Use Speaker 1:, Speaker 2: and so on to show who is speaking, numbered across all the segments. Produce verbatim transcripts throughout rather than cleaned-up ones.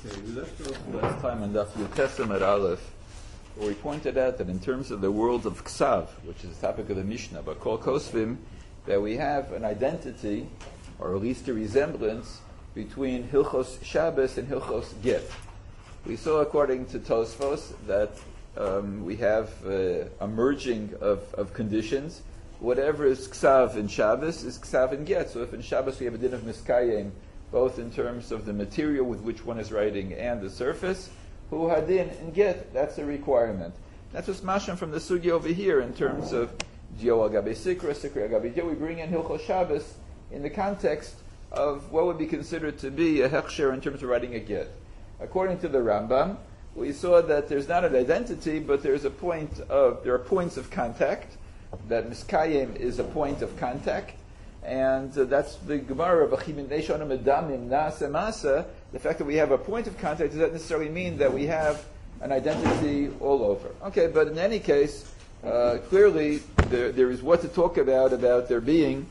Speaker 1: Okay, we left off last time on Daf Yud at Aleph, where we pointed out that in terms of the world of Ksav, which is the topic of the Mishnah, but Kol Kosvim, that we have an identity, or at least a resemblance, between Hilchos Shabbos and Hilchos Get. We saw, according to Tosfos, that um, we have uh, a merging of, of conditions. Whatever is Ksav in Shabbos is Ksav in Get. So if in Shabbos we have a din of Miskayim, both in terms of the material with which one is writing and the surface, hu hadin and Get, that's a requirement. That's what's masham from the sugi over here in terms of Dio agabe Sikra, Sikra agabe Dio. We bring in Hilchos Shabbos in the context of what would be considered to be a hechsher in terms of writing a Get. According to the Rambam, we saw that there's not an identity, but there's a point of, there are points of contact, that Miskayim is a point of contact, and uh, that's the Gemara of Achim Neishonim Adamim Nasa Masa. The fact that we have a point of contact does not necessarily mean that we have an identity all over. Okay, but in any case, uh, clearly there, there is what to talk about, about there being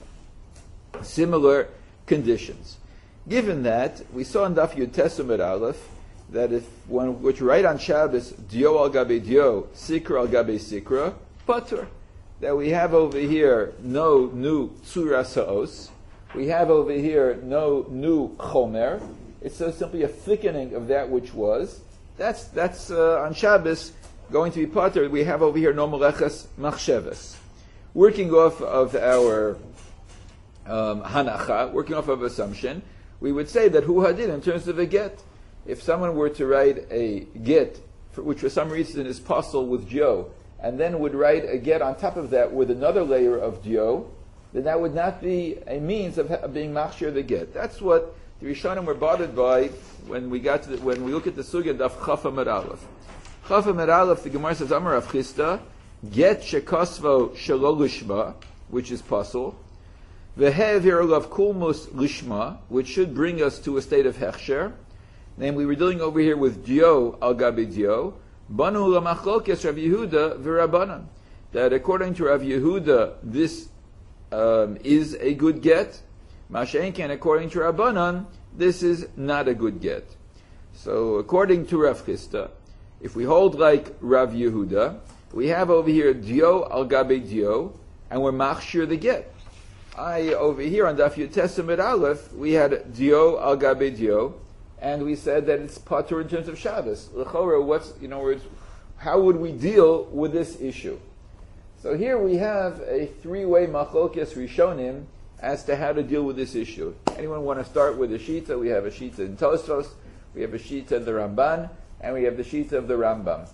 Speaker 1: similar conditions. Given that, we saw in Daf Yud Tesum at Aleph, that if one were to write on Shabbos, Dio al gabe Dio, Sikra al gabe Sikra, Patur, that we have over here no new Tzura Sa'os, we have over here no new Chomer, it's so simply a thickening of that which was. That's that's uh, on Shabbos going to be Patur. We have over here no Meleches Machsheves. Working off of our um, Hanacha, working off of assumption, we would say that Hu Hadin in terms of a get. If someone were to write a get, for, which for some reason is possible with Joe, and then would write a get on top of that with another layer of Dio, then that would not be a means of, of being machshir the get. That's what the Rishonim were bothered by when we got to the, when we look at the sugya of Chaf Amud Aleph. Chaf Amud Aleph, the Gemara says, Amar Rav Chisda, get shekosvo shelo lishma, which is possible, v'hevir lav kulmus lishma, which should bring us to a state of hechsher. Namely, we're dealing over here with Dio al gabi Dio, Banu lamachlokes Rav Yehuda v'Rabbanan. That according to Rav Yehuda, this um, is a good get. Masha'enken, according to Rabbanan, this is not a good get. So, according to Rav Chisda, if we hold like Rav Yehuda, we have over here Dio al gabe Dio, and we're machshir the get. I over here on Daf Yud Tesum at Aleph, we had Dio al gabe Dio, and we said that it's patur in terms of Shabbos. L'chora, what's, in other words, how would we deal with this issue? So here we have a three-way machlokes rishonim as to how to deal with this issue. Anyone want to start with a shita? We have a shita in Tosfos, we have a shita in the Ramban, and we have the shita of the Rambam.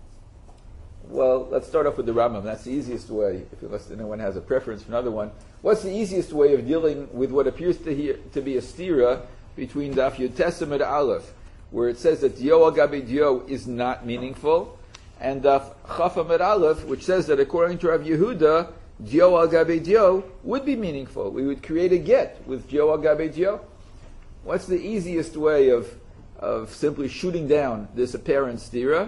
Speaker 1: Well, let's start off with the Rambam. That's the easiest way, if unless anyone has a preference for another one. What's the easiest way of dealing with what appears to, hear, to be a stira between Daf Yud Tesum and Aleph, where it says that Dio al gabe Dio is not meaningful, and Daf Chaf Amud Aleph, which says that according to Rav Yehuda, Dio al gabe Dio would be meaningful. We would create a get with Dio al gabe Dio. What's the easiest way of of simply shooting down this apparent stira?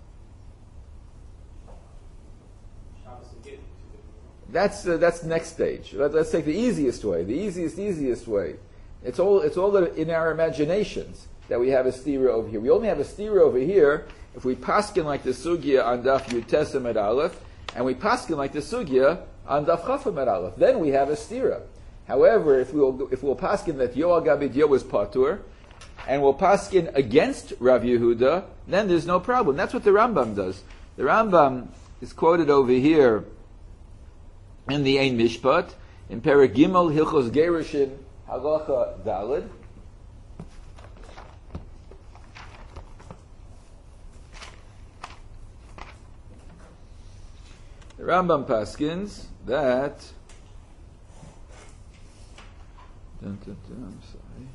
Speaker 1: That's uh, that's the next stage. Let, let's take the easiest way. The easiest, easiest way. It's all it's all in our imaginations that we have a stira over here. We only have a stira over here if we paskin like the sugya on Daf Yud Tesum at Aleph, and we paskin like the sugya on Daf Chaf Amud Aleph. Then we have a stira. However, if we'll if we'll paskin that Dio al gabe Dio was patur, and we'll paskin against Rav Yehuda, then there's no problem. That's what the Rambam does. The Rambam is quoted over here in the Ein Mishpat in Perek Gimel Hilchos Gerushin Halacha Daled. The Rambam paskins that. Dun, dun, dun, I'm sorry.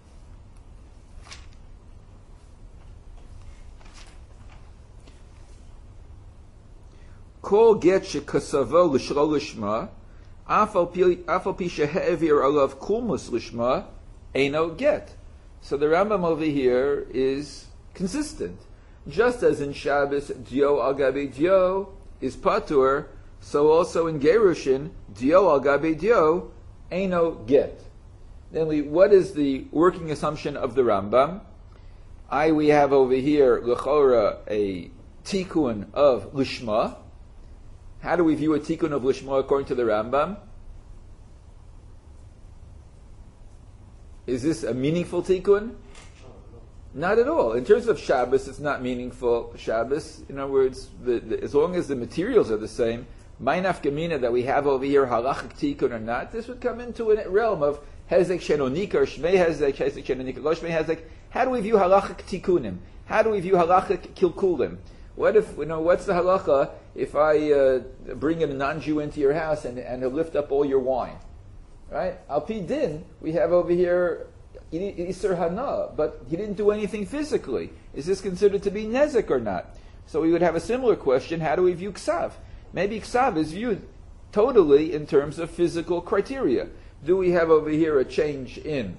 Speaker 1: Kol get shekasavo l'shlo lishma, afal pi shehevir alav kulmus lishma, eino get. So the Rambam over here is consistent. Just as in Shabbos, Dio al gabe Dio is patur, so also in Gerushin, Dio al gabe Dio, eino get. Namely, what is the working assumption of the Rambam? I, we have over here, l'chora, a tikkun of lishma. How do we view a tikkun of lishma according to the Rambam? Is this a meaningful tikkun? Not at all. In terms of Shabbos, it's not meaningful Shabbos. In other words, the, the, as long as the materials are the same, Mainaf Gemina that we have over here, halachic tikkun or not, this would come into a realm of hezek shenonika or shmei hezek, hezek shenonika, lo shmei hezek. How do we view halachic tikkunim? How do we view halachic kilkulim? What if, you know, what's the halacha if I uh, bring a non-Jew into your house and, and he'll lift up all your wine? Right? Al pi din, we have over here Isser Hana, but he didn't do anything physically. Is this considered to be Nezek or not? So we would have a similar question, how do we view Ksav? Maybe Ksav is viewed totally in terms of physical criteria. Do we have over here a change in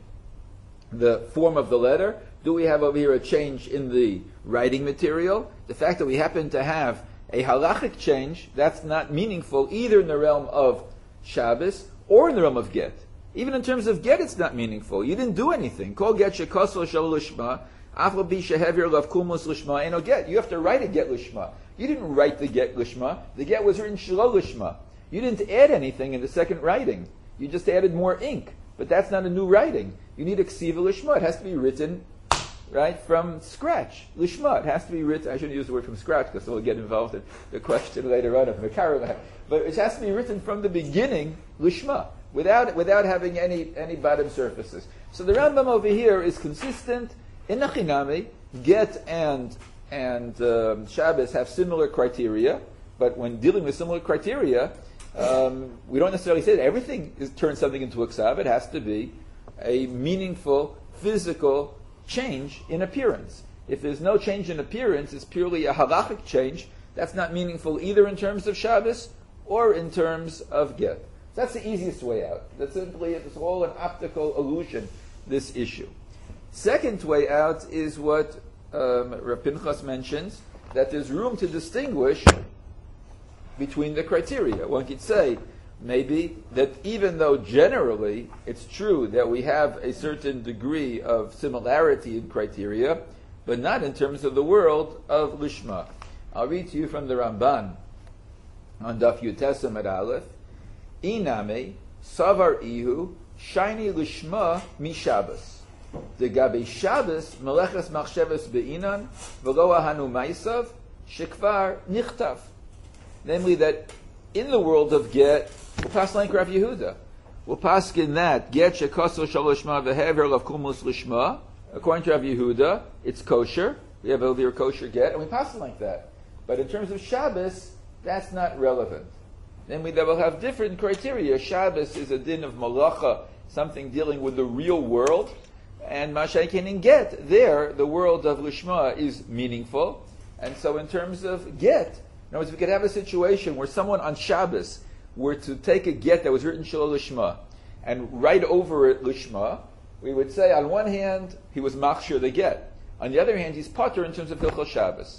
Speaker 1: the form of the letter? Do we have over here a change in the writing material? The fact that we happen to have a halachic change, that's not meaningful either in the realm of Shabbos or in the realm of Get. Even in terms of get, it's not meaningful. You didn't do anything. Kol get shekosel shel lishma, afal bi shehevir lav kumus lishma, and get. You have to write a get lishma. You didn't write the get lishma. The get was written shelo lishma. You didn't add anything in the second writing. You just added more ink. But that's not a new writing. You need a ksiva lishma. It has to be written, right, from scratch. Lishma. It has to be written. I shouldn't use the word from scratch because we'll get involved in the question later on of Mekaralah. But it has to be written from the beginning, lishma. Without without having any any bottom surfaces. So the Rambam over here is consistent in Nachinami. Get and and um, Shabbos have similar criteria, but when dealing with similar criteria, um, we don't necessarily say that everything is turns something into a ksav. It has to be a meaningful physical change in appearance. If there's no change in appearance, it's purely a halachic change. That's not meaningful either in terms of Shabbos or in terms of get. That's the easiest way out. That's simply, it's all an optical illusion, this issue. Second way out is what um, Rav Pinchas mentions, that there's room to distinguish between the criteria. One could say, maybe, that even though generally it's true that we have a certain degree of similarity in criteria, but not in terms of the world of Lishma. I'll read to you from the Ramban on Daf Yutesem at Aleph. Iname savar ihu shiny lishma mi Shabbos. The gabe Shabbos meleches machsheves beinan v'lo ahanu maisav shekvar nichtav. Namely, that in the world of get, we'll pass like Rav Yehuda. We'll pass in that get shekosel shalishma v'hever lav kumus lishma. According to Rav Yehuda, it's kosher. We have over here kosher get, and we pass it like that. But in terms of Shabbos, that's not relevant. Then we will have different criteria. Shabbos is a din of malacha, something dealing with the real world. And Mashaykin in get, there, the world of Lishma is meaningful. And so in terms of get, in other words, we could have a situation where someone on Shabbos were to take a get that was written Shelo Lishma and write over it Lishma, we would say, on one hand, he was machshir the get. On the other hand, he's pater in terms of Hilchos Shabbos.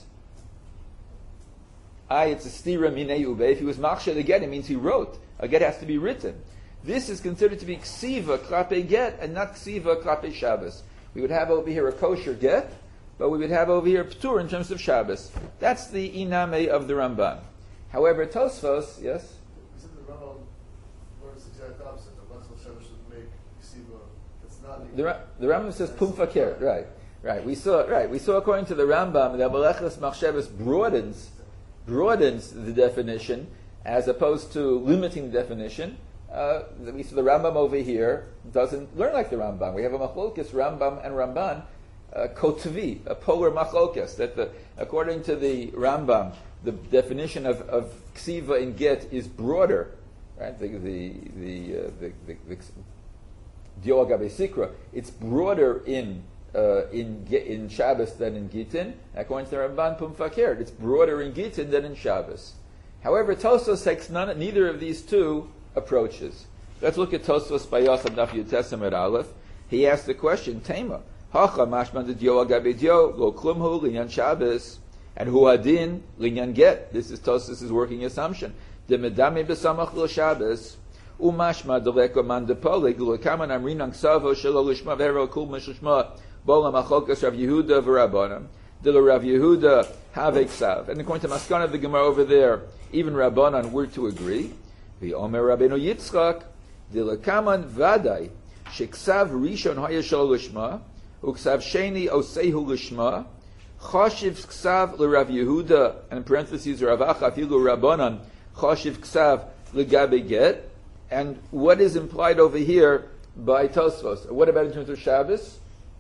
Speaker 1: I, it's a stira minei ube. If he was machshir the get, it means he wrote. A get has to be written. This is considered to be ksiva klape get and not ksiva klape Shabbos. We would have over here a kosher get, but we would have over here ptur in terms of Shabbos. That's the iname of the Ramban. However, Tosfos, yes?
Speaker 2: Isn't the Rambam learns the exact opposite? The Letzal Shabbos should make ksiva. It's not
Speaker 1: the, the Rambam says pum fakir. Right, right. We saw right. We saw according to the Rambam that meleches machsheves broadens. broadens the definition as opposed to limiting the definition. Uh, we see the Rambam over here doesn't learn like the Rambam. We have a machlokes, Rambam and Ramban, uh, kotvi, a polar machlokes, that the, according to the Rambam, the definition of, of ksiva in get is broader, right? The the the uh, the, the, the Dior Gabe Sikra, it's broader in Uh, in in Shabbos than in Gittin. According to the Ramban Pum Fakir, it's broader in Gittin than in Shabbos. However, Tosfos takes none, neither of these two approaches. Let's look at Tosfos Bayos and Daf Yutesem at Aleph. He asked the question, Tema, Hacha mashman de dio agabe dio, lo klumhu linyan Shabbos, and hu hadin linyan get. This is Tosfos' working assumption. De medame besamach lo Shabbos, umashma deleko man de polig, lo kaman amrinang savo shelo lishma vero kul mishishma, Bola Machokas Rav Yehuda v'Rabbanan. Dila Rav Yehuda have ksav. And according to Maskana of the Gemara over there, even Rabbanan were to agree. The Omer Rabbeinu Yitzchak, Dila Kaman Vadai, Sheksav Rishon Hayashol Lishma, Uksav Sheni Osehu Lishma, Choshiv Ksav LeRav Yehuda, and in parentheses Rav Acha Afilu Rabbanan, Choshiv Ksav LeGabe Get. And what is implied over here by Tosfos? What about in terms of Shabbos?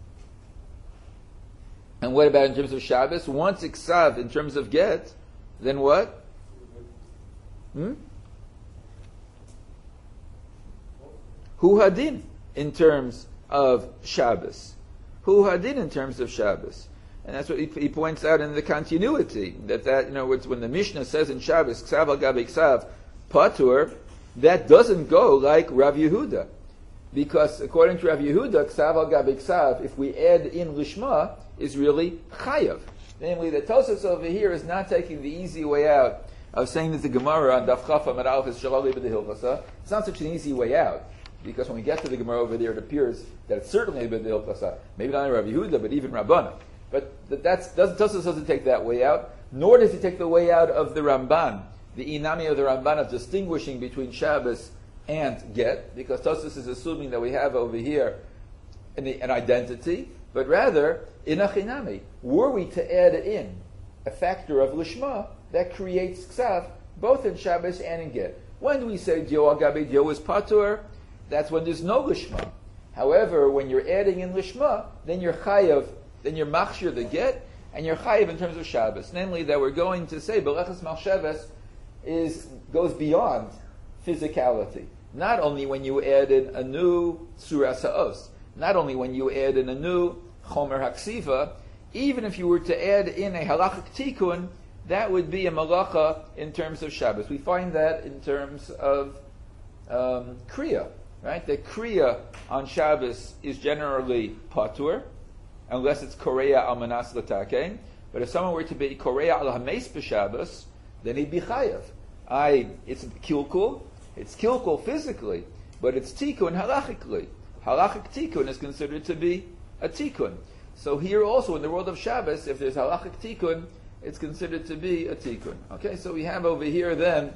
Speaker 1: And what about in terms of Shabbos? Once Iksav in terms of Get, then what? Hmm? Hu Hadin in terms of Shabbos. Hu Hadin in terms of Shabbos. And that's what he, he points out in the continuity, that, that you know, when the Mishnah says in Shabbos, Ksav al Gabi Ksav, Patur, that doesn't go like Rav Yehuda. Because according to Rav Yehuda, Ksav al Gabi Ksav, if we add in Lishma, is really Chayav. Namely, the Tosafos over here is not taking the easy way out of saying that the Gemara on Daf Chaf Amud Aleph is Shalali b'Dehilchasa. It's not such an easy way out. Because when we get to the Gemara over there, it appears that it's certainly b'Dehilchasa. Maybe not only Rav Yehuda, but even Rabbanan. But that's, doesn't, Tosafos doesn't take that way out, nor does he take the way out of the Ramban, the inami of the Ramban of distinguishing between Shabbos and Get, because Tosafos is assuming that we have over here an, an identity, but rather, in Achinami, were we to add in a factor of Lishma, that creates Ksav, both in Shabbos and in Get. When do we say Dio Agabe Dio is Patur? That's when there's no Lishma. However, when you're adding in Lishma, then you're Chayav, then you're Machshir the Get, and you're Chayav in terms of Shabbos. Namely, that we're going to say Beleches Malsheves is goes beyond physicality. Not only when you add in a new Surah Sa'os, not only when you add in a new Chomer Haksiva, even if you were to add in a halachic tikkun, that would be a malacha in terms of Shabbos. We find that in terms of um, Kriya, right? The Kriya on Shabbos is generally patur, unless it's Korea al manas l'takein. But if someone were to be Korea al hameis b'Shabbos, then he'd be chayav. I, it's kilkul, it's kilkul physically, but it's tikkun halachically. Halachic tikkun is considered to be a tikkun. So here also in the world of Shabbos, if there's halachic tikkun, it's considered to be a tikkun. Okay, so we have over here then,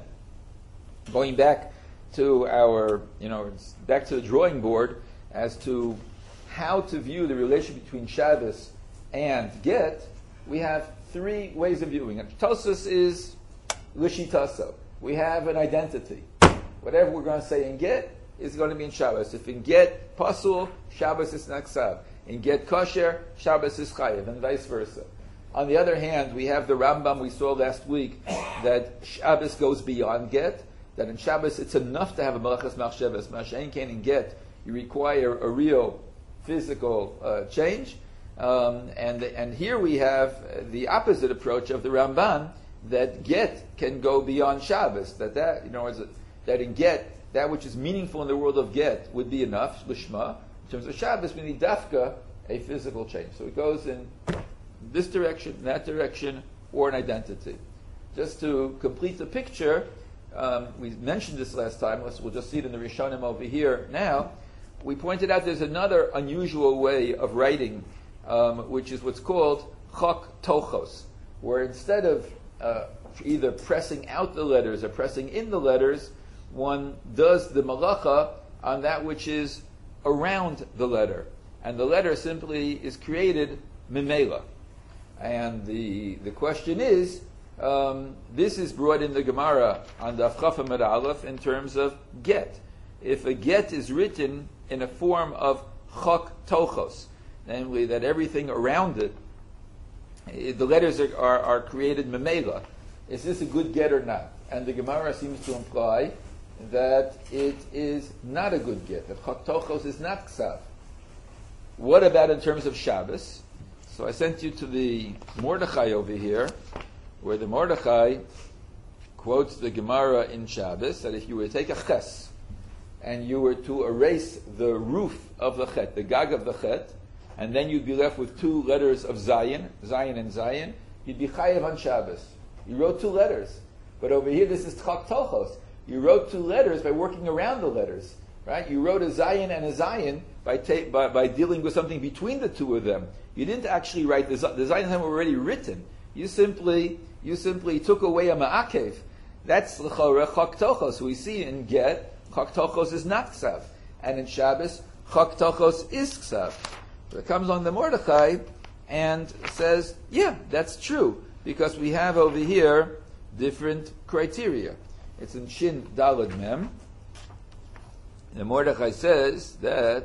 Speaker 1: going back to our, you know, back to the drawing board as to how to view the relation between Shabbos and Get. We have three ways of viewing it. Tosfos is lishitaso. We have an identity. Whatever we're going to say in Get is going to be in Shabbos. If in Get pasul, Shabbos is naksav. In Get kosher, Shabbos is chayav, and vice versa. On the other hand, we have the Rambam we saw last week that Shabbos goes beyond Get. That in Shabbos it's enough to have a Meleches Machsheves. Mashain Kain in Get, you require a real physical uh, change. Um, and and here we have the opposite approach of the Ramban, that Get can go beyond Shabbos. That that you know is a, that in Get, that which is meaningful in the world of Get would be enough lishma. In terms of Shabbos, we need dafka, a physical change. So it goes in this direction, that direction, or an identity. Just to complete the picture, um, we mentioned this last time. Let's, we'll just see it in the Rishonim over here now. We pointed out there's another unusual way of writing, um, which is what's called chok tochos, where instead of uh, either pressing out the letters or pressing in the letters, one does the malacha on that which is around the letter. And the letter simply is created mimela. And the the question is, um, this is brought in the Gemara on Daf Chaf Amud Aleph in terms of Get. If a Get is written in a form of chok tochos, namely that everything around it, the letters are, are, are created memela, is this a good Get or not? And the Gemara seems to imply that it is not a good Get, that chok tochos is not ksav. What about in terms of Shabbos? So I sent you to the Mordechai over here, where the Mordechai quotes the Gemara in Shabbos, that if you were to take a ches, and you were to erase the roof of the chet, the gag of the chet, and then you'd be left with two letters of Zayin, Zayin and Zayin, you'd be chayev on Shabbos. You wrote two letters. But over here, this is chok tochos. You wrote two letters by working around the letters. Right? You wrote a Zayin and a Zayin by, ta- by, by dealing with something between the two of them. You didn't actually write the, Z- the Zayin were already written. You simply, you simply took away a ma'akev. That's l'choreh chak tochos. We see in Get, chak tochos is not ksav. And in Shabbos, chak tochos is ksav. So it comes along the Mordechai and says, yeah, that's true. Because we have over here different criteria. It's in Shin Dalad Mem. The Mordechai says that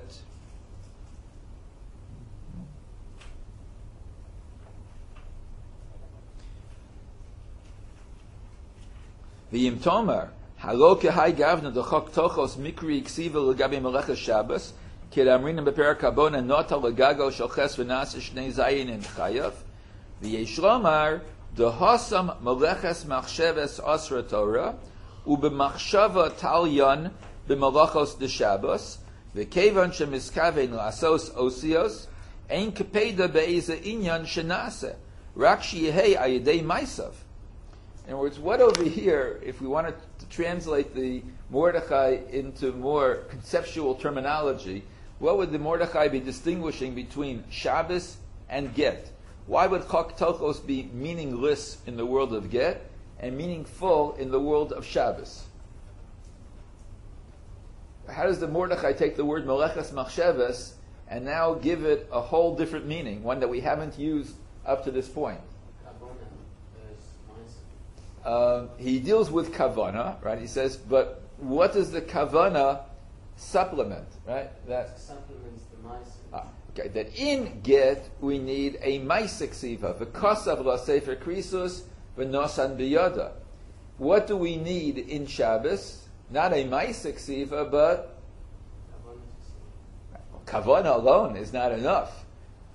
Speaker 1: V'yim Tomer Halo kehai gavna dechok tochos mikri ksiva legabi meleches Shabbos kedamrinim beperak habona nota legago shalches v'nas shnei zayin in chayav v'yesh lomar dehasam meleches machsheves asra Torah ubemachshava talyan b'malachos de Shabbos v'kevan shemiskavein la'asos osios ein kepeda be'eze inyan shenase rak sheyehei ayidei maisav. In other words, what over here, if we wanted to translate the Mordechai into more conceptual terminology, what would the Mordechai be distinguishing between Shabbos and Get? Why would Chak Tochos be meaningless in the world of Get and meaningful in the world of Shabbos? How does the Mordechai take the word Meleches Machsheves and now give it a whole different meaning, one that we haven't used up to this point? Um, he deals with kavana, right? He says, but what does the kavana supplement, right? That
Speaker 3: supplements the ma'aseh.
Speaker 1: Ah, okay, that in Get we need a ma'aseh ksiva, v'kosav la sefer krisus v'nosan biyada. What do we need in Shabbos? Not a ma'aseh ksiva, but kavana alone is not enough.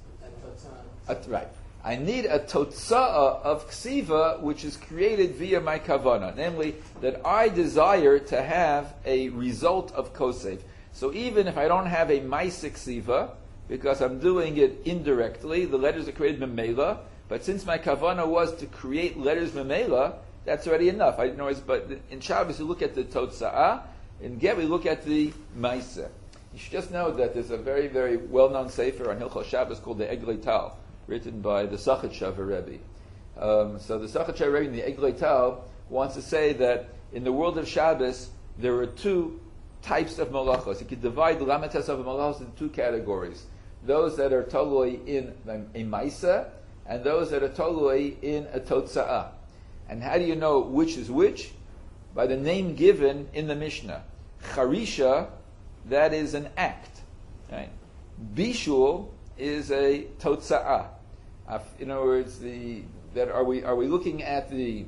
Speaker 1: Uh, right. I need a totza'ah of ksiva which is created via my kavana, namely that I desire to have a result of kosev. So even if I don't have a ma'aseh ksiva, because I'm doing it indirectly, the letters are created memela, but since my kavana was to create letters memela, that's already enough. I know, but in Shabbos you look at the totza'ah, in Get we look at the ma'aseh. You should just know that there's a very, very well-known sefer on Hilchos Shabbos called the Eglei Tal, written by the Sachet Rebbe. Um, so the Sachet Rebbe in the Eglei Tal wants to say that in the world of Shabbos there are two types of malachos. You could divide the lamites of malachos into two categories: those that are totally in a maisa, and those that are totally in a totza'ah. And how do you know which is which? By the name given in the Mishnah. Charisha, that is an act. Right? Bishul is a totza'ah. In other words, the that are we are we looking at the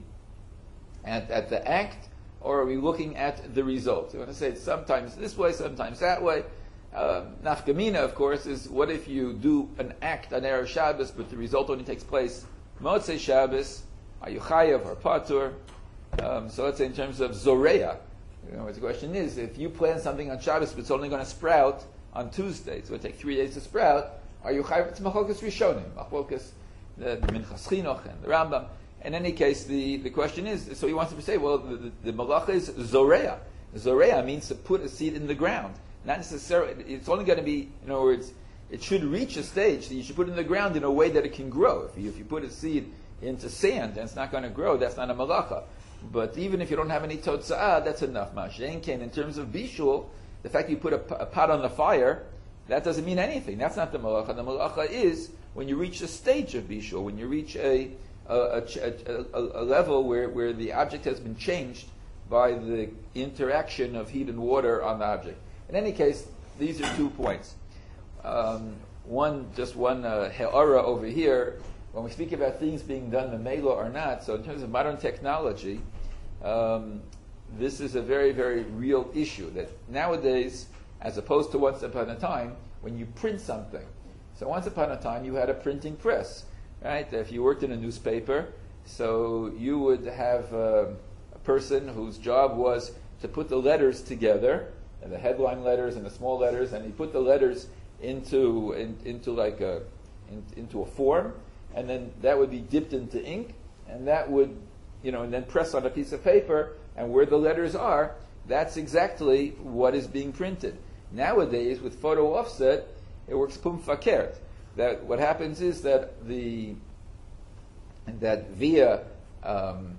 Speaker 1: at, at the act, or are we looking at the result? You want to say it sometimes this way, sometimes that way. Um, Nafkamina, of course, is what if you do an act on Erev Shabbos, but the result only takes place Motzei Shabbos? Are you chayav or patur? Um, so let's say in terms of zoreya, you know, the question is, if you plant something on Shabbos, but it's only going to sprout on Tuesday, so it will take three days to sprout. Are you chayav? It's machlokas rishonim, machlokas the, the Minchas Chinuch and the Rambam. In any case, the, the question is, so he wants to say, well, the, the, the malacha is zoreya. Zoreya means to put a seed in the ground. Not necessarily, it's only going to be, in other words, it should reach a stage that you should put it in the ground in a way that it can grow. If you, if you put a seed into sand and it's not going to grow, that's not a malacha. But even if you don't have any totza'ah, that's enough. Mashen came in terms of bishul, the fact that you put a, a pot on the fire, that doesn't mean anything. That's not the malacha. The malacha is when you reach a stage of bishul, when you reach a a, a, a, a level where, where the object has been changed by the interaction of heat and water on the object. In any case, these are two points. Um, one, just one uh, he'ara over here. When we speak about things being done memela or not, so in terms of modern technology, um, this is a very, very real issue. That nowadays, as opposed to once upon a time, when you print something, so once upon a time you had a printing press, right? If you worked in a newspaper, so you would have uh, a person whose job was to put the letters together, and the headline letters and the small letters, and he put the letters into in, into like a in, into a form, and then that would be dipped into ink, and that would, you know, and then press on a piece of paper, and where the letters are, that's exactly what is being printed. Nowadays, with photo offset, it works pum fakert. That what happens is that the that via um,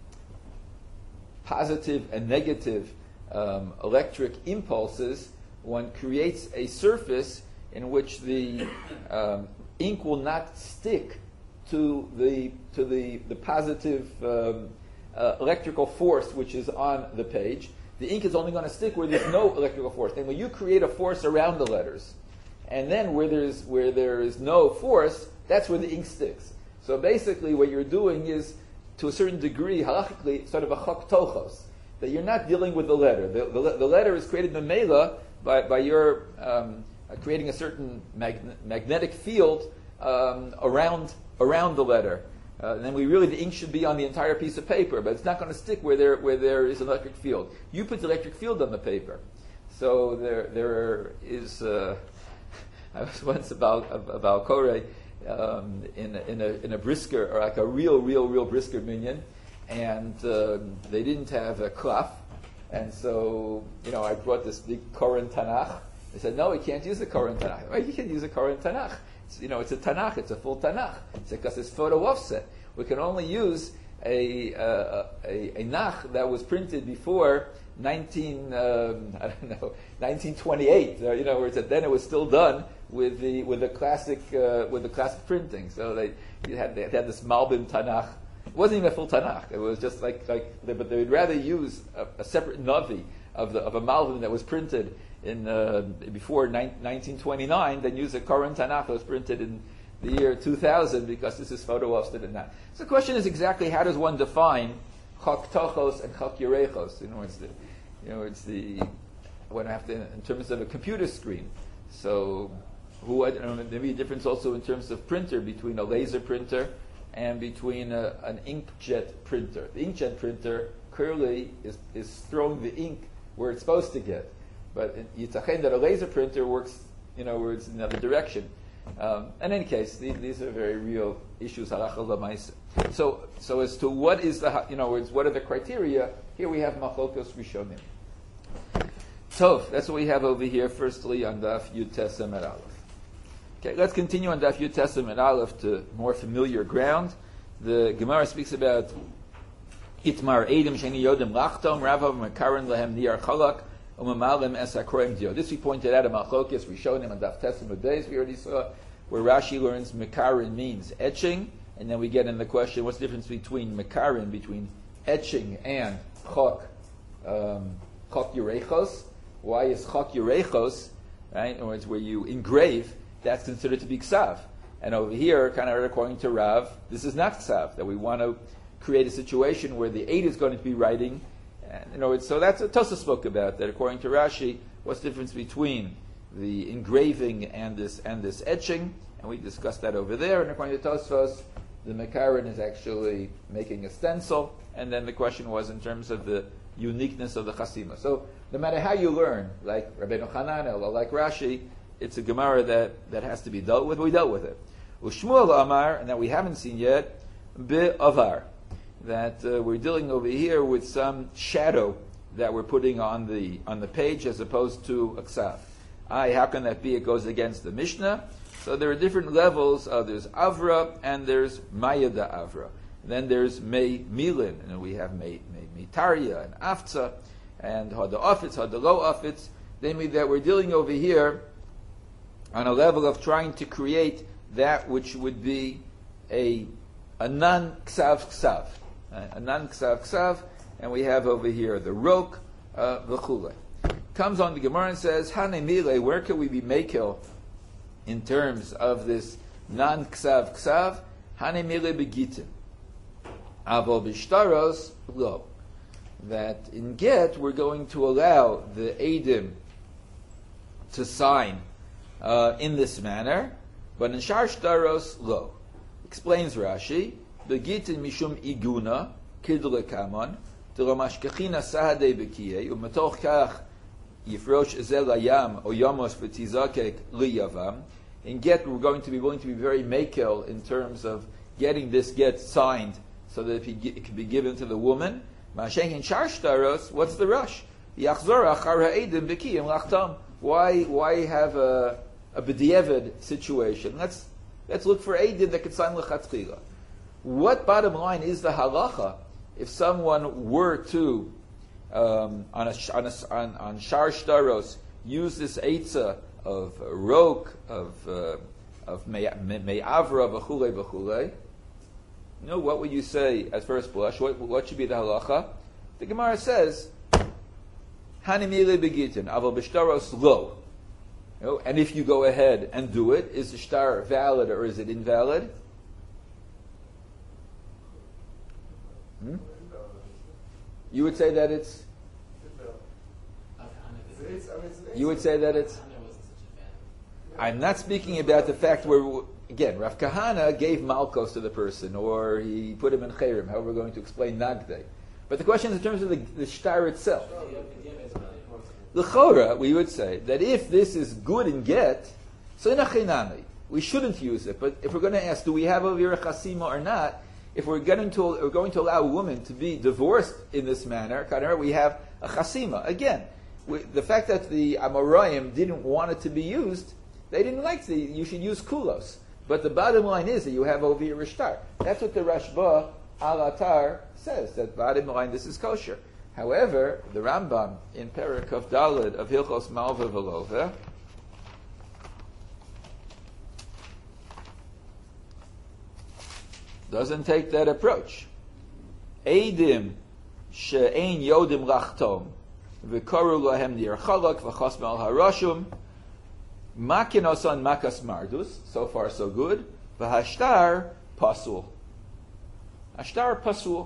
Speaker 1: positive and negative um, electric impulses, one creates a surface in which the um, ink will not stick to the to the the positive um, uh, electrical force which is on the page. The ink is only going to stick where there's no electrical force. And when you create a force around the letters, and then where there's where there is no force, that's where the ink sticks. So basically, what you're doing is, to a certain degree, halachically, sort of a chok tochos, that you're not dealing with the letter. The, the, the letter is created memela by by your um, creating a certain magne- magnetic field um, around around the letter. Uh, and then we really, the ink should be on the entire piece of paper, but it's not going to stick where there where there is an electric field. You put the electric field on the paper. So there there is. Uh, I was once about about Korei um, in a, in a in a brisker, or like a real real real brisker minyan, and um, they didn't have a klaf, and so you know I brought this big Koran Tanakh. They said, no, we can't use the Koran Tanakh. Well, you can use a Koran Tanakh. It's, you know, it's a Tanakh. It's a full Tanakh. It's because it's photo offset. We can only use a uh, a, a Nach that was printed before nineteen um, I don't know nineteen twenty-eight. Uh, you know, where it's that then it was still done with the with the classic uh, with the classic printing. So they you had they had this Malbim Tanakh. It wasn't even a full Tanakh. It was just like like but they would rather use a, a separate Navi of the of a Malbim that was printed in uh, before nineteen twenty-nine than use a Koran Tanakh that was printed in the year two thousand, because this is photo offset and that. So the question is exactly how does one define chok tochos and chok yerechos? You know, it's the you know it's the when I have to in terms of a computer screen. So who I don't know, there may be a difference also in terms of printer between a laser printer and between a, an inkjet printer. The inkjet printer clearly is is throwing the ink where it's supposed to get. But yitzachen that a laser printer works, you know, where it's in the other direction. Um, in any case, these, these are very real issues. Halacha l'maisa. So, so as to what is the, you know, what are the criteria? Here we have machlokos rishonim. So that's what we have over here. Firstly, on Daf Yud Tesem et Aleph. Okay, let's continue on Daf Yud Tesem et Aleph to more familiar ground. The Gemara speaks about Itmar Eidim Sheni Yodim Lachtom Ravav Mekaron Lehem Niyar Chalak. This we pointed out in Machlokes, we showed him on Daf Tesem days we already saw, where Rashi learns Mekarin means etching, and then we get in the question, what's the difference between Mekarin, between etching and Chok, um, Chok Yerechos? Why is Chok Yerechos, right, in other words, where you engrave, that's considered to be Ksav. And over here, kind of according to Rav, this is not Ksav, that we want to create a situation where the aid is going to be writing. And, you know, so that's what Tosa spoke about, that according to Rashi, what's the difference between the engraving and this and this etching, and we discussed that over there. And according to Tosfos, the Mekarin is actually making a stencil, and then the question was in terms of the uniqueness of the Chasima. So no matter how you learn, like Rabbeinu Hanan or like Rashi, it's a Gemara that, that has to be dealt with. We dealt with it. Ushmuel Amar, and that we haven't seen yet, Be'avar. That uh, we're dealing over here with some shadow that we're putting on the on the page as opposed to a ksav. Aye, how can that be? It goes against the Mishnah. So there are different levels. Uh, there's avra and there's mayada avra. Then there's may milin, and we have may mitaria and afza and hada ofitz, hada lo ofitz. They mean that we're dealing over here on a level of trying to create that which would be a a non ksav ksav. A non ksav ksav, and we have over here the rok, uh, v'chule. Comes on the Gemara and says, Hane mile, where can we be mekel in terms of this non ksav ksav? Hane mile begitin. Avo b'shtaros, lo. That in get, we're going to allow the edim to sign uh, in this manner, but in shar shtaros, lo. Explains Rashi, Begitin mishum iguna kidle kamon delo mashkechina sahade bekiye umatoch kach yifrosh zel hayam o yamos v'tizakek liyavam. In get, we're going to be willing to be very makel in terms of getting this get signed so that it can be given to the woman. Mashenkin shar shtaros, what's the rush? Yachzor achar ha'edim bekiyim lachtam. Why why have a a b'diavad situation? Let's let's look for Eidin that could sign l'chatchila. What bottom line is the halacha if someone were to um, on a on a, on, on shar shtaros use this eitzah of rok of uh, of me'avra v'chulei v'chulei? You know, what would you say at first blush? What, what should be the halacha? The Gemara says, "Hanimile begitin aval b'shtaros lo." You know, and if you go ahead and do it, is the shtar valid or is it invalid? Hmm? You would say that it's. You would say that it's. I'm not speaking about the fact where, again, Rav Kahana gave Malkos to the person, or he put him in Chayrim, however we're going to explain Nagdei. But the question is in terms of the, the shtar itself. L'chora, we would say that if this is good in get, so in a chinami, we shouldn't use it. But if we're going to ask, do we have a vira chasima or not? If we're going to we're going to allow a woman to be divorced in this manner, we have a chasima. Again, we, the fact that the Amoraim didn't want it to be used, they didn't like the, you should use kulos. But the bottom line is that you have ovir rishtar. That's what the Rashba al-Atar says, that bottom line, this is kosher. However, the Rambam in Perek of Daled of Hilchos Malva Velova doesn't take that approach. Eidim she'ein yodim lachtom v'koru lahem nir chalak v'chos mal harashum makin osan makas mardus. So far, so good. V'hashtar pasul. Hashtar pasul.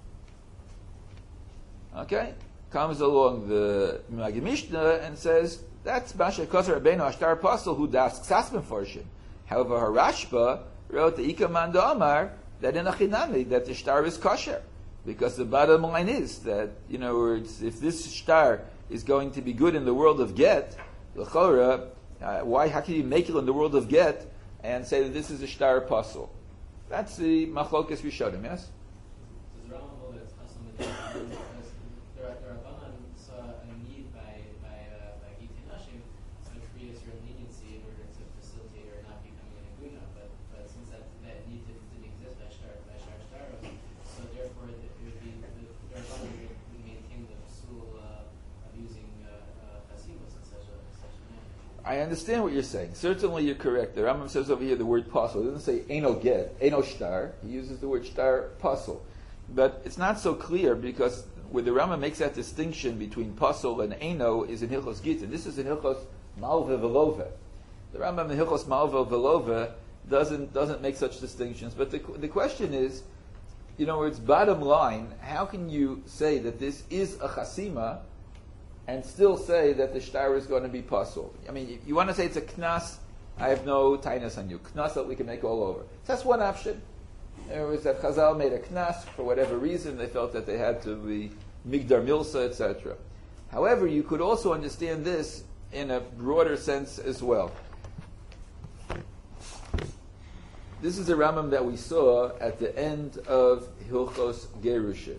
Speaker 1: Okay, comes along the Minhag Mishnah and says that's Masha Koser Rabbeinu Hashtar pasul who das ksasmen forshim. However, Harashba wrote the Ikaman Amar that in a chinami that the shtar is kosher, because the bottom line is that, you know, if this shtar is going to be good in the world of get, l'chora, uh, why how can you make it in the world of get and say that this is a shtar pasul? That's the machlokas rishonim, yes.
Speaker 3: Does Rambam hold that it's pasul because the Rabbanan saw a need by by uh, by Gitin Hashim to create a certain leniency in order to facilitate her not becoming an aguna, but but since that that need didn't, didn't exist by shtar by shtar shtaros, so therefore it would be the Rabbanan would maintain the psul uh, of using chasimos uh, uh, in such a such a manner.
Speaker 1: I understand what you're saying. Certainly you're correct. The Rambam says over here the word pasul. It doesn't say eno get, eno shtar. He uses the word shtar pasul. But it's not so clear because where the Rambam makes that distinction between pasul and eno is in Hilchos Gitin. This is in Hilchos Malva Velova. The Rambam in Hilchos Malva Velova doesn't doesn't make such distinctions. But the the question is, you know, it's bottom line, how can you say that this is a chasima and still say that the shtar is going to be pasul? I mean, you, you want to say it's a knas, I have no tainus on you. Knas that we can make all over. So that's one option. There was that Chazal made a knas for whatever reason. They felt that they had to be migdar milsa, et cetera. However, you could also understand this in a broader sense as well. This is a Rambam that we saw at the end of Hilchos Gerushin.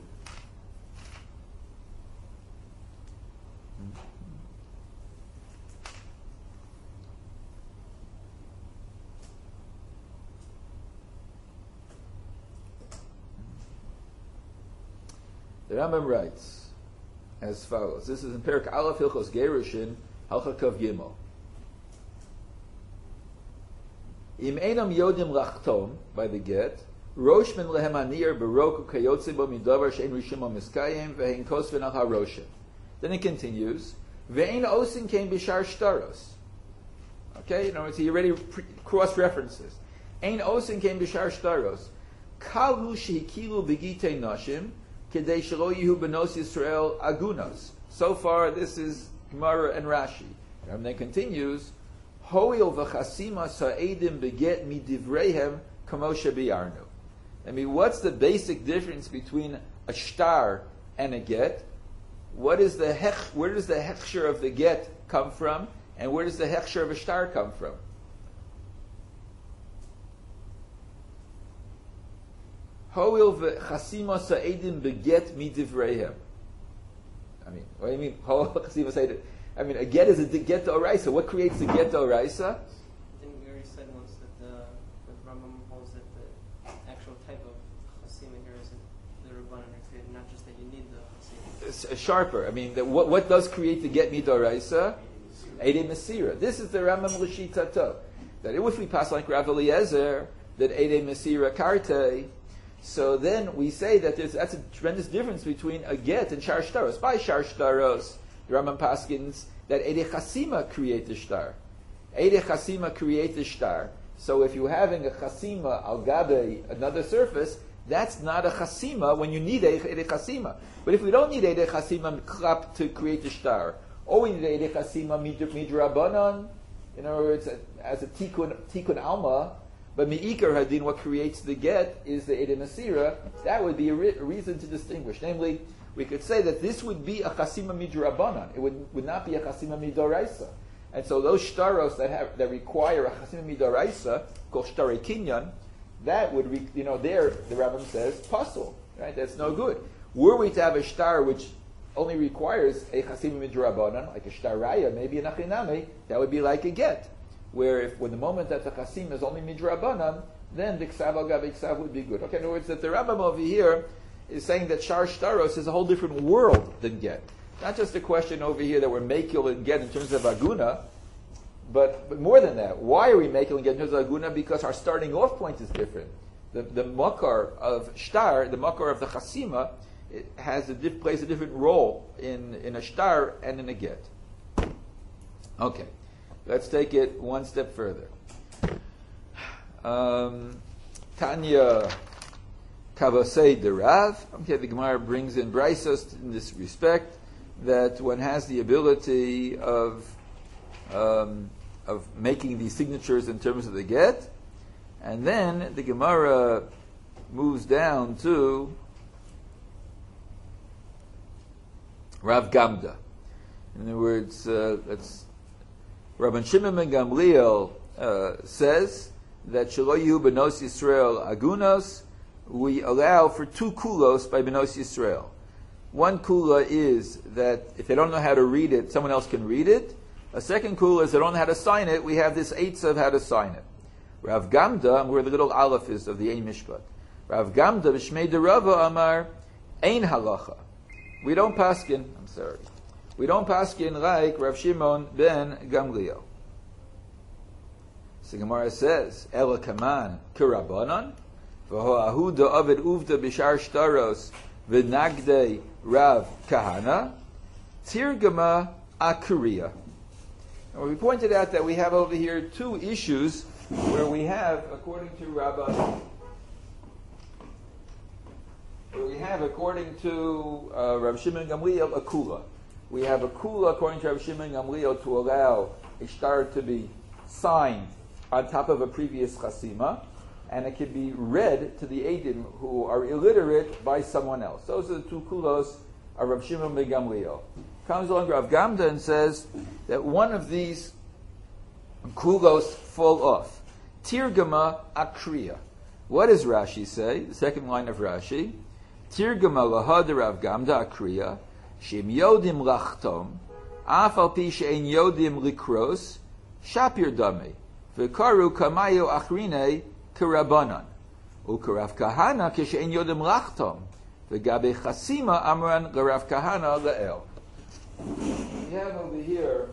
Speaker 1: The Rambam writes as follows. This is in Perek Aleph Hilchos Gerushin, Halcha Kav Gimel. Im einam yodim lachtom, by the get, rosh min lehem anir baroku kayotze bo midavar shein rishim o miskayim ve'hin kosven al haroshem. Then it continues, ve'ein osin kein bishar shtaros. Okay, in other words, he already pre- cross-references. Ein osin kein bishar shtaros. Kalu shehikilu begitei nashim, kedei shelo yihu benos Yisrael agunos. So far, this is Gemara and Rashi. And then continues, Hoil v'chasima sa'edim beget midivreihem kamosha bi'arnu. I mean, what's the basic difference between a shtar and a get? What is the hech, where does the hechsher of the get come from? And where does the hechsher of a shtar come from? Hoil v'chasima sa'edim beget midivreihem. I mean, what do you mean? Hoil v'chasima sa'edim? I mean, a get is a get d'oraisa. What creates the get d'oraisa?
Speaker 4: I think we already said once that the that Rambam holds that the actual type of chasima here is the rabbanan are created, not just that you need the chasima.
Speaker 1: It's a sharper. I mean, the, what, what does create the get midoraisa? Eidei Mesira. This is the Rambam L'shitato. That if we pass like Rav Eliezer, that Eidei Mesira Karte, so then we say that there's, that's a tremendous difference between a get and Shar Shtaros. By Shar Shtaros, the Rambam Paskins that Eidei Chasima create the shtar. Eidei Chasima create the shtar. So if you're having a Chasima al gabe another surface, that's not a Chasima when you need Eidei Chasima. But if we don't need Eidei Chasima klap to create the shtar, or we need Eidei Chasima midrabanan, in other words, as a tikkun, tikkun alma, but mi'ikar hadin, what creates the get is the Eidei Mesira, that would be a, re- a reason to distinguish. Namely, we could say that this would be a chasima midrabanan. It would, would not be a chasima midoraisa. And so those shtaros that have that require a chasima midoraisa, called shtarei kinyan, that would, re, you know, there the Rambam says pasul, right? That's no good. Were we to have a shtar which only requires a chasima midrabanan, like a shtar raya, maybe an achiname, that would be like a get, where if when the moment that the chasim is only midrabanan, then the ksav al gabe ksav would be good. Okay, in other words, that the Rambam over here is saying that shar shtaros is a whole different world than get. Not just a question over here that we're makil and get in terms of aguna, but, but more than that. Why are we makil and get in terms of aguna? Because our starting off point is different. The the makar of shtar, the makar of the chasima, it has a diff, plays a different role in, in a shtar and in a get. Okay, let's take it one step further. Um, Tanya Kavasei de Rav. Okay, the Gemara brings in Braisos in this respect that one has the ability of um, of making these signatures in terms of the get, and then the Gemara moves down to Rav Gamda. In other words, uh, that's Rabban Shimon ben Gamliel uh, says that Shelo Yehu Benos Yisrael Agunos, we allow for two kulos by Benos Yisrael. One kula is that if they don't know how to read it, someone else can read it. A second kula is they don't know how to sign it, we have this eitzah of how to sign it. Rav Gamda, where the little aleph is of the Ein Mishpat. Rav Gamda, B'Shmei de Rava Amar, Ein Halacha. We don't paskin, I'm sorry. We don't paskin like Rav Shimon ben Gamliel. So Gemara says, Ela Kaman Kirabanan, V'ho Ahuda Ovid Uvda Bishar Shtaros, V'nagdei Rav Kahana, Tirgama Akuriya. And we pointed out that we have over here two issues where we have, according to Rabbi, where we have, according to uh, Rav Shimon Gamliel, a kula. We have a kula, according to Rav Shimon Gamliel, to allow a shtar to be signed on top of a previous chasima, and it can be read to the Eidim who are illiterate by someone else. Those are the two kulos of Rav Shimon ben Gamliel. Comes along Rav Gamda and says that one of these kulos fall off. Tirgama akriya. What does Rashi say? The second line of Rashi. Tirgama lahad Rav Gamda akriya. Shem yodim lachtom. Af al pi she'en yodim likros. Shapir dame. V'karu kamayo achrine kirabanan. Ukarav kahana kishe'en yodim lachtom. V'gabe chasima amran l'Rav Kahana le'el. We have over here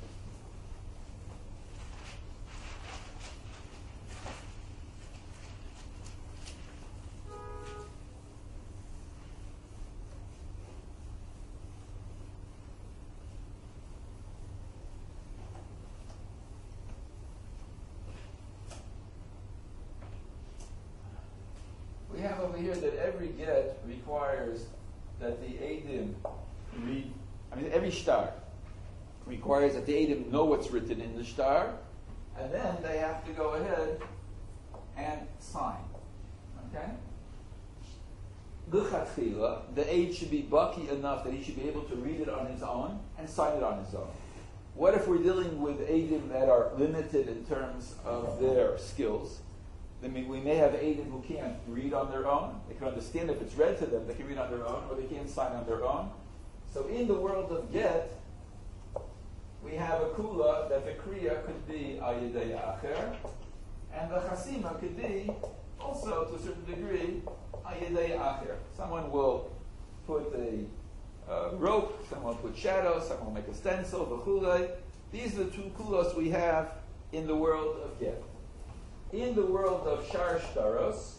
Speaker 1: we have over here that every get requires that the Eidim read. I mean, every shtar requires that the Eidim know what's written in the shtar, and then they have to go ahead and sign. Okay? L'chatchila, the Eid should be bucky enough that he should be able to read it on his own and sign it on his own. What if we're dealing with Eidim that are limited in terms of their skills? I mean, we may have Eidim who can't read on their own. They can understand if it's read to them, they can read on their own, or they can't sign on their own. So in the world of get, we have a kula that the kriya could be ayidei acher, and the chasima could be also, to a certain degree, ayidei acher. Someone will put a uh, rope, someone will put shadow, someone will make a stencil, v'chulei. These are the two kulos we have in the world of get. In the world of shar shtaros,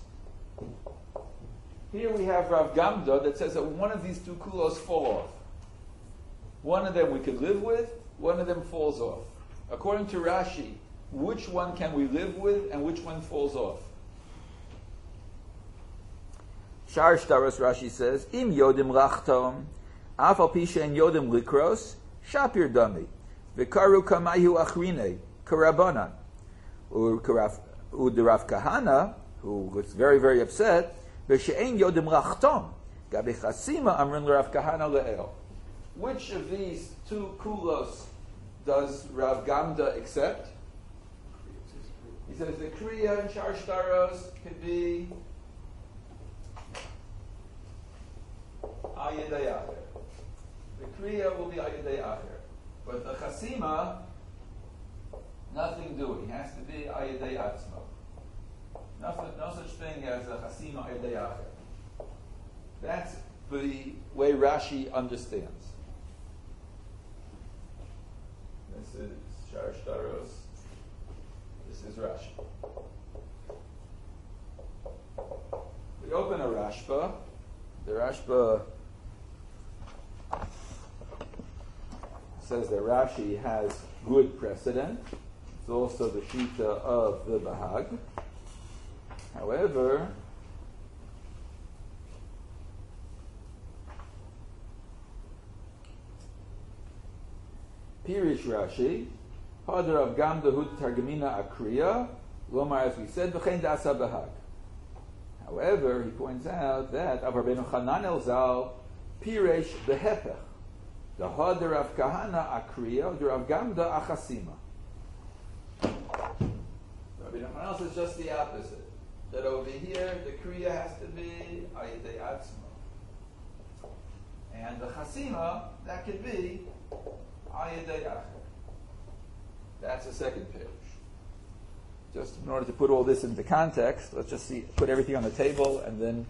Speaker 1: here we have Rav Gamda that says that one of these two kulos fall off. One of them we could live with, one of them falls off. According to Rashi, which one can we live with and which one falls off? Shar shtaros, Rashi says, Im yodim rachtom, af al pi she'en yodim likros, shapir dami, v'karu kamayu achrine, karabanan. Udirav Kahana, who was very, very upset, v'she'en yodim rachtom, gabi chasima amrin l'Rav Kahana le'el. Which of these two kulos does Rav Gamda accept? He says the kriya and shar shtaros could be ayidei acher. The kriya will be ayidei acher, but the chasima, nothing doing. It has to be ayidei atzmo. No, no such thing as a chasima ayidei acher. That's the way Rashi understands. This is Shar Shtaros. This is Rashi. We open a Rashba. The Rashba says that Rashi has good precedent. It's also the Shita of the Bahag. However, Pirish Rashi, Hadar of Gamda Hud Targamina Akriya, Lomar, as we said, V'chein Dasa Bahag. However, he points out that Av Rabbeinu Chanan El Zal, Pirish Behepech, the Hadar of Kahana Akriya, the Rav Gamda Achasima. Rabbeinu Chanan says just the opposite. That over here, the Kriya has to be Ayidei Atzmo. And the Chasima, that could be Ayidei Acher. That's the second page. Just in order to put all this into context, let's just see, put everything on the table, and then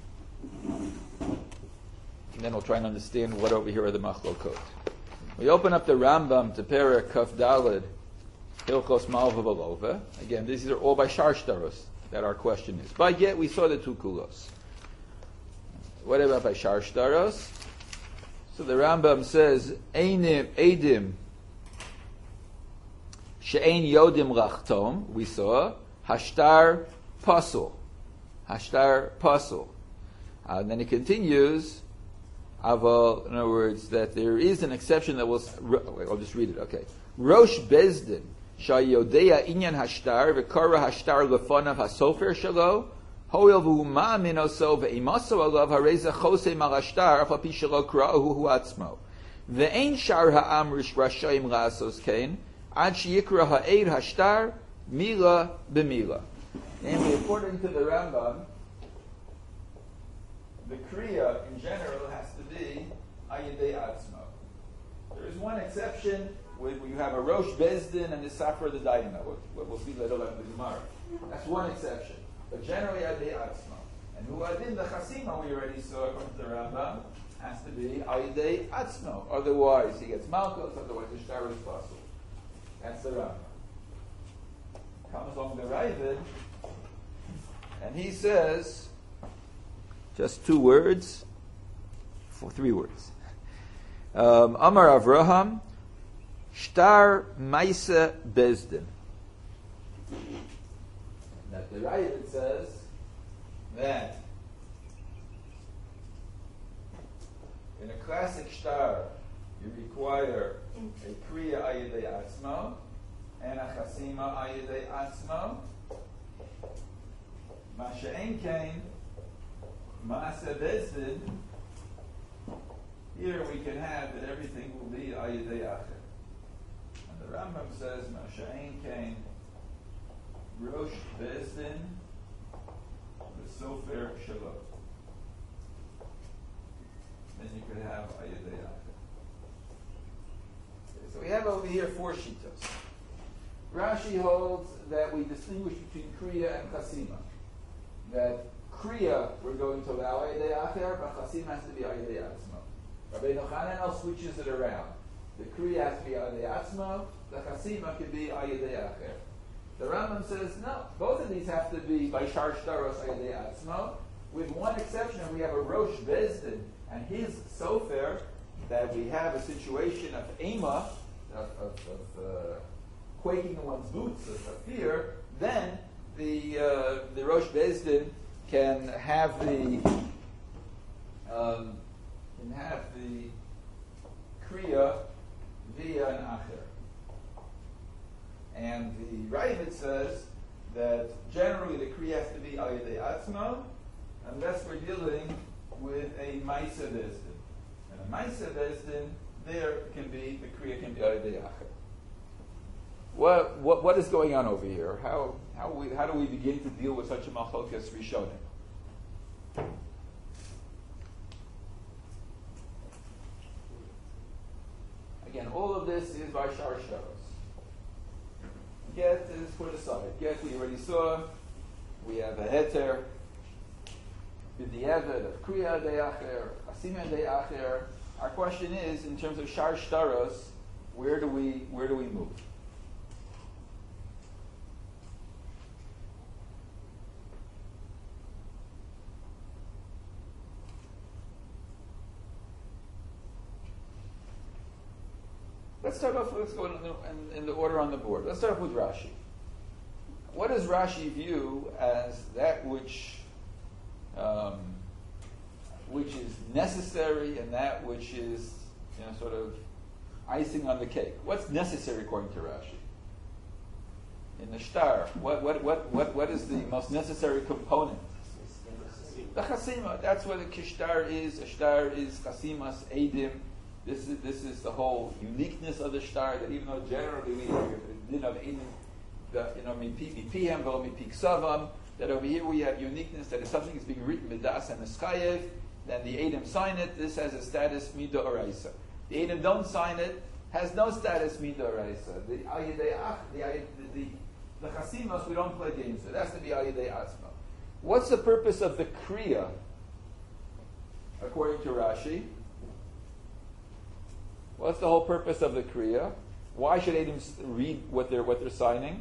Speaker 1: and then we'll try and understand what over here are the machlokot. We open up the Rambam to Perek Kaf Daled, Hilchos Malva Balova. Again, these are all by Shar Shtaros that our question is. But yet we saw the two kulos. What about by Shar Shtaros? So the Rambam says, Einim, Eidim, She'ein Yodim Rachtom, we saw, Hashtar Pasul. Hashtar Pasul. Uh, and then he continues, Aval, in other words, that there is an exception that was, I'll just read it, okay. Rosh Bezdin, Shayodea Inyan Hashtar, V'kara Hashtar Lefonav HaSofer Shalo, Hoil v'hu ma'amin oso ve'imaso alav hareza chose malashtar af api shelo kra'ahu hu atzmo. Ve'ein shar ha'am rish rashayim la'asos kein ad sheyikra ha'eid hashtar mila b'mila. Namely, according to the Rambam, the kriya in general has to be ayidei atzmo. There is one exception where you have a rosh bezdin and the safra the daima. We'll see later on the Gemara. That's one exception. But generally, Ayidei Atzmo. And who adin the Chasima, we already saw according to the Rambam, has to be Ayidei Atzmo. Otherwise, he gets Malchus, otherwise, the Shtar is possible. That's the Rambam. Comes along the Ravid, and he says, just two words, for three words. Um, Amar Avraham, Shtar Maisa Bezdin. That the Ravid says that in a classic shtar you require a kriya ayidei atzmo and a chasima ayidei atzmo. Ma she'en kain ma'aseh bezdin. Here we can have that everything will be ayidei acher. And the Rambam says ma she'en kain Rosh Bezdin, the Sofer Shalot. Then you could have Ayidei Acher. So we have over here four shitas. Rashi holds that we distinguish between Kriya and Chasima. That Kriya we're going to allow Ayidei Acher, but Chasima has to be Ayidei Atzmo. Rabbeinu Hananel switches it around. The Kriya has to be Ayidei Atzmo, the Chasima can be Ayidei Acher. The Rambam says, no, both of these have to be by Shar Shtaros Ayidei Atzmo, with one exception. We have a Rosh Bezdin and his Sofer, that we have a situation of Ema, of, of, of uh, quaking in one's boots, of, of fear, then the uh, the Rosh Bezdin can have the um, can have the Kriya via an Acher. And the Rayimit says that generally the Kriya has to be Ayidei Atzmo, unless we're dealing with a Maisa Bezdin. And a Maisa Bezdin, there can be, the Kriya can be Ayidei Acher. What, what, what is going on over here? How, how, we, how do we begin to deal with such a Machlokes Rishonim? Again, all of this is by Shar Sharos. Get is put aside. Get we already saw. We have a heter. With the Eved of Kriya Dei Acher, Chasima Dei Acher. Our question is, in terms of Shar Shtaros, where do we where do we move? Let's start off. Let's go in the, in, in the order on the board. Let's start off with Rashi. What does Rashi view as that which, um, which is necessary and that which is, you know, sort of icing on the cake? What's necessary according to Rashi? In the shtar, what what what what what is the most necessary component? The chasima. That's what a kishtar is. A shtar is chasimas edim. This is this is the whole uniqueness of the shtar. That even though generally we didn't have edim, the you know mipihem v'lo mipiksavam. That over here we have uniqueness. That if something is being written midas and eskayev, then the edim sign it. This has a status mida oraisa. The edim don't sign it, has no status mida oraisa. The the the the chasimas we don't play games with. It has to be ayidei atzma. What's the purpose of the kriya? According to Rashi, what's the whole purpose of the kriya? Why should edim read what they're what they're signing?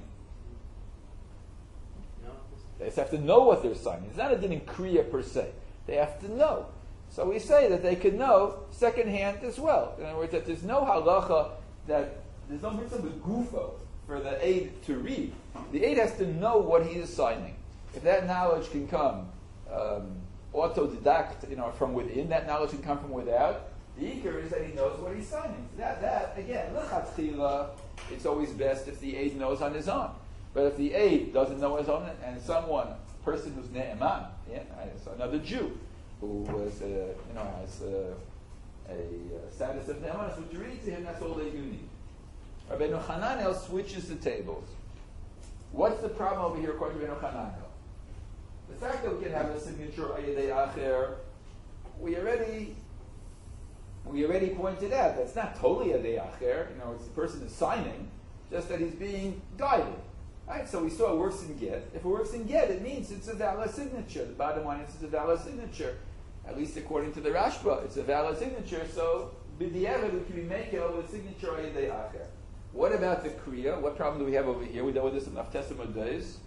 Speaker 1: They just have to know what they're signing. It's not a din in kriya per se. They have to know. So we say that they can know secondhand as well. In other words, that there's no halacha, that there's no mitzvah begufo for the aid to read. The aid has to know what he is signing. If that knowledge can come um, autodidact, you know, from within, that knowledge can come from without. The ikar is that he knows what he's signing. That, that again, l'chatchila, it's always best if the aid knows on his own. But if the aid doesn't know his own, and someone, a person who's ne'eman, yeah, so another Jew who was, uh, you know, has uh, a status of ne'eman, so to read to him, that's all that you need. Rabbeinu Hananel switches the tables. What's the problem over here according to Rabbeinu Hananel? The fact that we can have a signature ayidei acher, we already we already pointed out that's not totally ayidei acher. You know, it's the person is signing, just that he's being guided. Right? So we saw it works in get. If it works in get, it means it's a valid signature. The bottom line is it's a valid signature. At least according to the Rashba, it's a valid signature. So b'diavad we can be making it with a signature ayidei acher. What about the kriya? What problem do we have over here? We dealt with this in Avtesim days.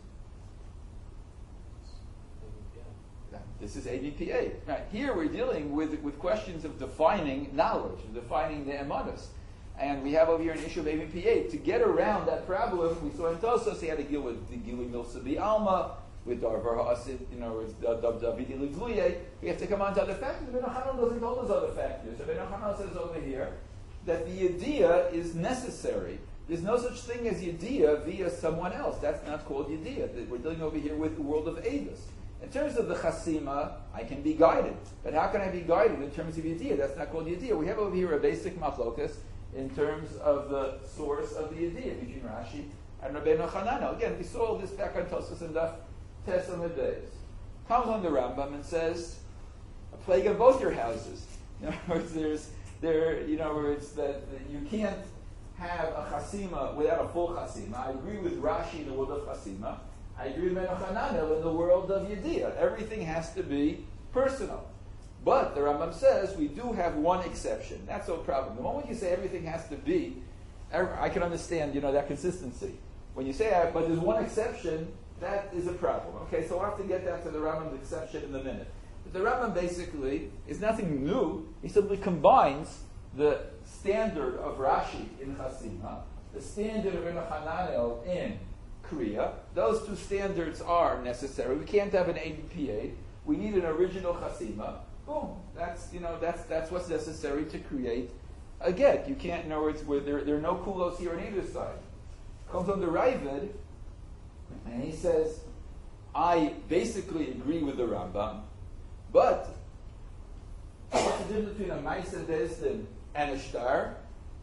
Speaker 1: This is A B P A. Right. Here we're dealing with, with questions of defining knowledge, of defining the emanas. And we have over here an issue of A B P A. To get around that problem, we saw in Tosos, he had to deal with the Gili Milsa Bi Alma, with Darvar Ha'asid, you know, with Davidi Ligluye. We have to come on to other factors. Rabbeinu Hanan doesn't tell us other factors. Rabbeinu Hanan says over here that the idea is necessary. There's no such thing as yediyah via someone else. That's not called yediyah. We're dealing over here with the world of Eidos. In terms of the chasima, I can be guided. But how can I be guided in terms of yediyah? That's not called yediyah. We have over here a basic machlokas in terms of the source of the yediyah between Rashi and Rabbeinu Hananel. Again, we saw all this back on Tosfos and Daf Tesam days. Comes on the Rambam and says, a plague on both your houses. In other words, there's there, you know, where it's that, that you can't have a chasima without a full chasima. I agree with Rashi in the world of chasima. I agree with Menoch Hananel in the world of Yediyah. Everything has to be personal. But the Rambam says we do have one exception. That's no problem. The moment you say everything has to be, I can understand, you know, that consistency. When you say, but there's one exception, that is a problem. Okay, so we'll have to get down to the Rambam's exception in a minute. But the Rambam basically is nothing new. He simply combines the standard of Rashi in Chasima, the standard of Menoch Hananel in Kriya. Those two standards are necessary. We can't have an A B P A. We need an original Chasima. Boom. That's, you know, that's that's what's necessary to create a get. You can't, in other words, where there, there are no kulos here on either side. Comes on the Ravid, and he says, I basically agree with the Rambam, but what's the difference between a Maisa Bezdin and a Shtar?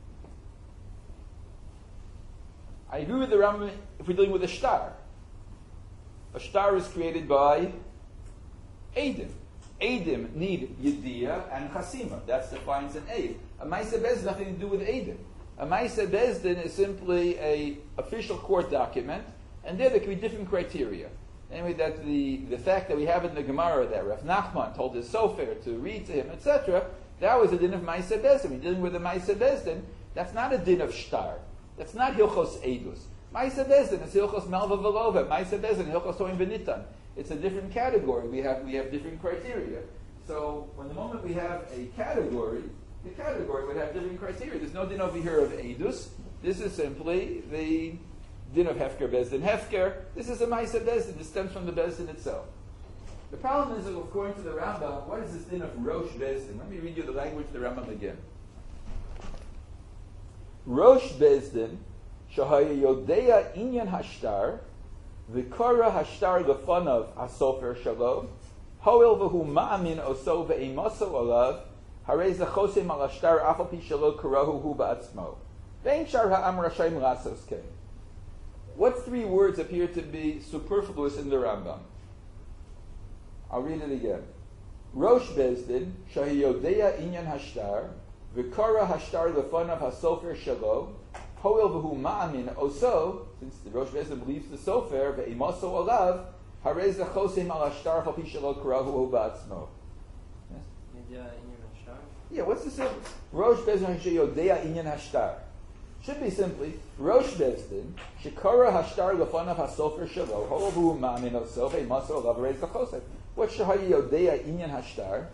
Speaker 1: I agree with the Rambam if we're dealing with a Shtar. A Shtar is created by Eidim. Eidim need Yediyah and Chasima. That's defines an Eid. A Maisa Bezdin has nothing to do with Eidim. A Maisa Bezdin is simply a official court document, and there there can be different criteria. Anyway, that the, the fact that we have it in the Gemara that Rav Nachman told his Sofer to read to him, et cetera, that was a din of Maisa Bezdin. We're dealing with a Maisa Bezdin. That's not a din of Shtar. That's not Hilchos Eidus. Maisa Bezdin is Hilchos Malva Velova. Maisa Bezdin, Hilchos Toim Venitan. It's a different category. We have we have different criteria. So when the moment we have a category, the category would have different criteria. There's no din over here of Eidus. This is simply the din of Hefker Bezdin Hefker. This is a Maisa Bezdin. This stems from the Bezdin itself. The problem is that according to the Rambam, what is this din of Rosh Bezdin? Let me read you the language of the Rambam again. Rosh Bezdin, Shahaya Yodea Inyan Hashtar, Vikara Hashtar Lefanav Hasofer Shalom, Hoel Vahu Ma'amin Oso Ve'emaso Olav, Harei Zachosem Al Hashtar Afapi Shalo Karahu Hu Ba'atzmo. Ve'in Shar Ha'am Rashaim Lasos Kein. What three words appear to be superfluous in the Rambam? I'll read it again. Rosh Bezdin, Shahi Yodea Inyan Hashtar, Vikara Hashtar Lefanav Hasofer Shalom, Hoel V'hu Ma'amin Oso, since the Rosh Bezdin believes the Sofer, Ve'emaso Olav, Harei Zachosem Al Hashtar Afapi Shalo Karahu Hu Ba'atzmo. Yeah, what's the same? Rosh Bezdin Yodea Inyan Hashtar. Should be simply Rosh Bezdin Shekara Hashtar Lefanav Hasofer Shelo Ho'avu Ma'amin Oso Ve'emaso Olav Harei Zachosem. What's Shahayi Yodea Inyan Hashtar?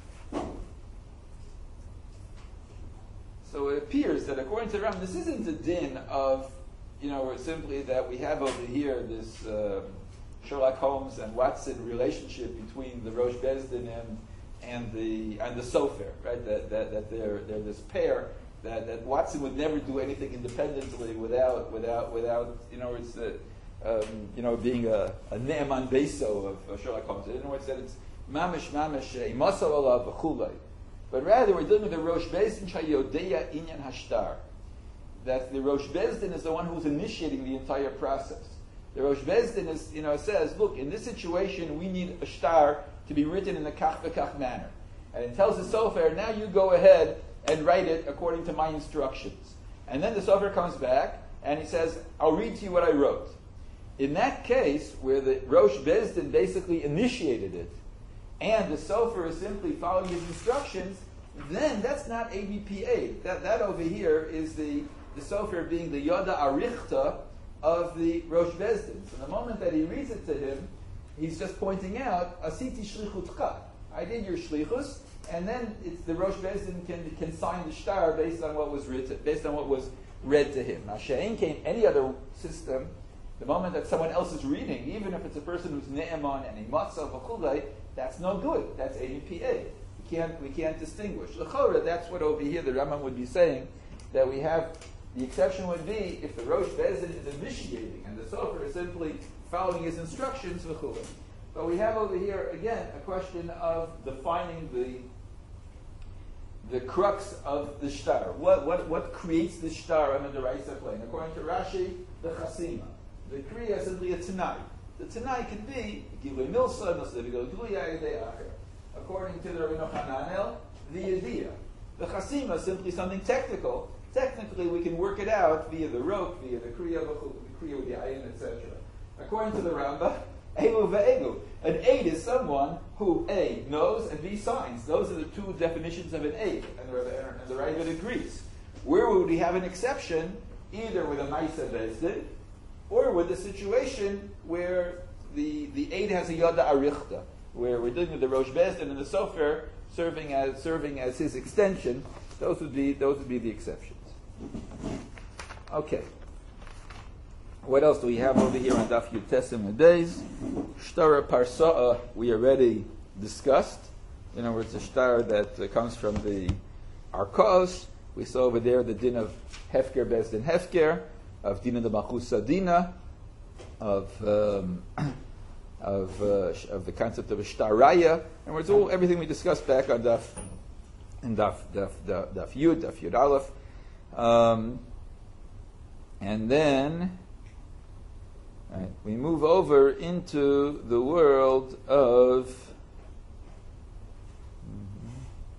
Speaker 1: So it appears that according to the Rambam, this isn't a din of, you know, simply that we have over here this uh, Sherlock Holmes and Watson relationship between the Rosh Bezdin and and the and the Sofer, right? That that, that they're they're this pair that, that Watson would never do anything independently without without without you know it's uh, um, you know being a, a Ne'eman Beso of uh, Sherlock Holmes. In other words, that it's mamish mamish imasal olav v'chulei. But rather, we're dealing with the Rosh Bezdin Shayodeya Inyan Hashtar. That the Rosh Bezdin is the one who's initiating the entire process. The Rosh Bezdin is, you know, says, look, in this situation, we need a shtar to be written in a kach v'kach manner. And it tells the Sofer, now you go ahead and write it according to my instructions. And then the Sofer comes back, and he says, I'll read to you what I wrote. In that case, where the Rosh Bezdin basically initiated it, and the Sofer is simply following his instructions, then that's not A B P A. That, that over here is the, the Sofer being the Yoda Arichta of the Rosh Bezdin. So the moment that he reads it to him, he's just pointing out, Asiti shlichutcha. I did your shlichus, and then it's the Rosh Bezdin can, can sign the shtar based on what was written, based on what was read to him. Now, She'ein came any other system, the moment that someone else is reading, even if it's a person who's ne'eman and a matzah v'chulei, that's no good. That's A B P A. We can't we can't distinguish. L'chora, that's what over here the Rambam would be saying, that we have, the exception would be if the Rosh Bezdin is initiating and the Sofer is simply following his instructions v'chulei. But we have over here again a question of defining the the crux of the shtar. What what what creates the shtar under the Raisa plane? According to Rashi, the chasima. The kriya is simply a tanai. The tanai can be Gilui Milsa, Milsa Gilui Yayidei Acher. According to the Rabbeinu Hananel, the Yediyah. The Chasima is simply something technical, technically we can work it out via the rope, via the kriya, the kriya with the ayin, et cetera. According to the Rambam, elu ve'elu. An aid is someone who A, knows, and B, signs. Those are the two definitions of an aid, and the, and the Ravid agrees. Where would we have an exception? Either with a Maisa Bezdin, or with a situation where the, the aid has a Yada Arichta, where we're dealing with the Rosh Bezdin and the Sofer serving as serving as his extension. Those would be those would be the exceptions. Okay. What else do we have over here on Daf Yutesim Days? Shtara Parsa'a we already discussed. In other words, a shtar that uh, comes from the Arkos. We saw over there the din of Hefker Bezdin Hefker, of Dina de Machusa Dina, of um, of uh, of the concept of a shtaraya, and it's all everything we discussed back on Daf in Daf Daf Daf, Daf Yud Daf Yud Aleph, um, and then right, we move over into the world of mm-hmm,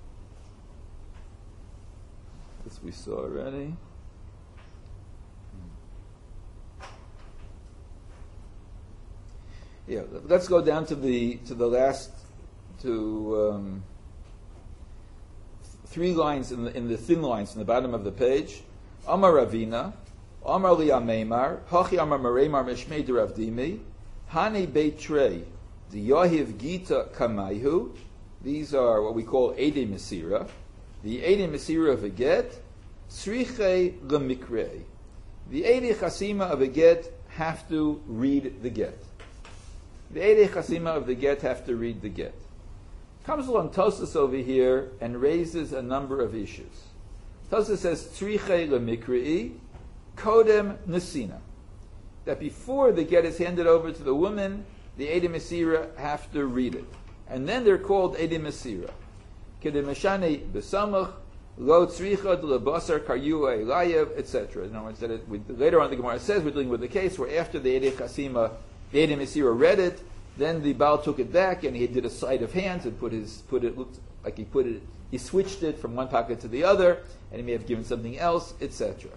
Speaker 1: this we saw already. Yeah, let's go down to the to the last to um, three lines in the in the thin lines in the bottom of the page. Amar Ravina, Amar Li Ameimar, Hachi Amar Mareimar Mishmei Deravdimi, Hani Beitrei, the Yahiv Gita Kamaihu. These are what we call Eidei Mesira. The Eidei Mesira of a get, Srichei Lemikrei. The Eidei Chasima of a get have to read the get. The Eidei Chasima of the get have to read the get. Comes along Tosas over here and raises a number of issues. Tosas says, Tzrichei lemikri'i, kodem nesina. That before the get is handed over to the woman, the Eidei Mesira have to read it. And then they're called Eidei Mesira. Kedem meshane besamach, lo tzricha de lebasar karyua elayev, et cetera. In other words, that it, we, later on the Gemara says we're dealing with the case where after the Eidei Chasima the Eidei Mesira read it, then the Baal took it back and he did a sleight of hands and put his put it looked like he put it he switched it from one pocket to the other, and he may have given something else, et cetera.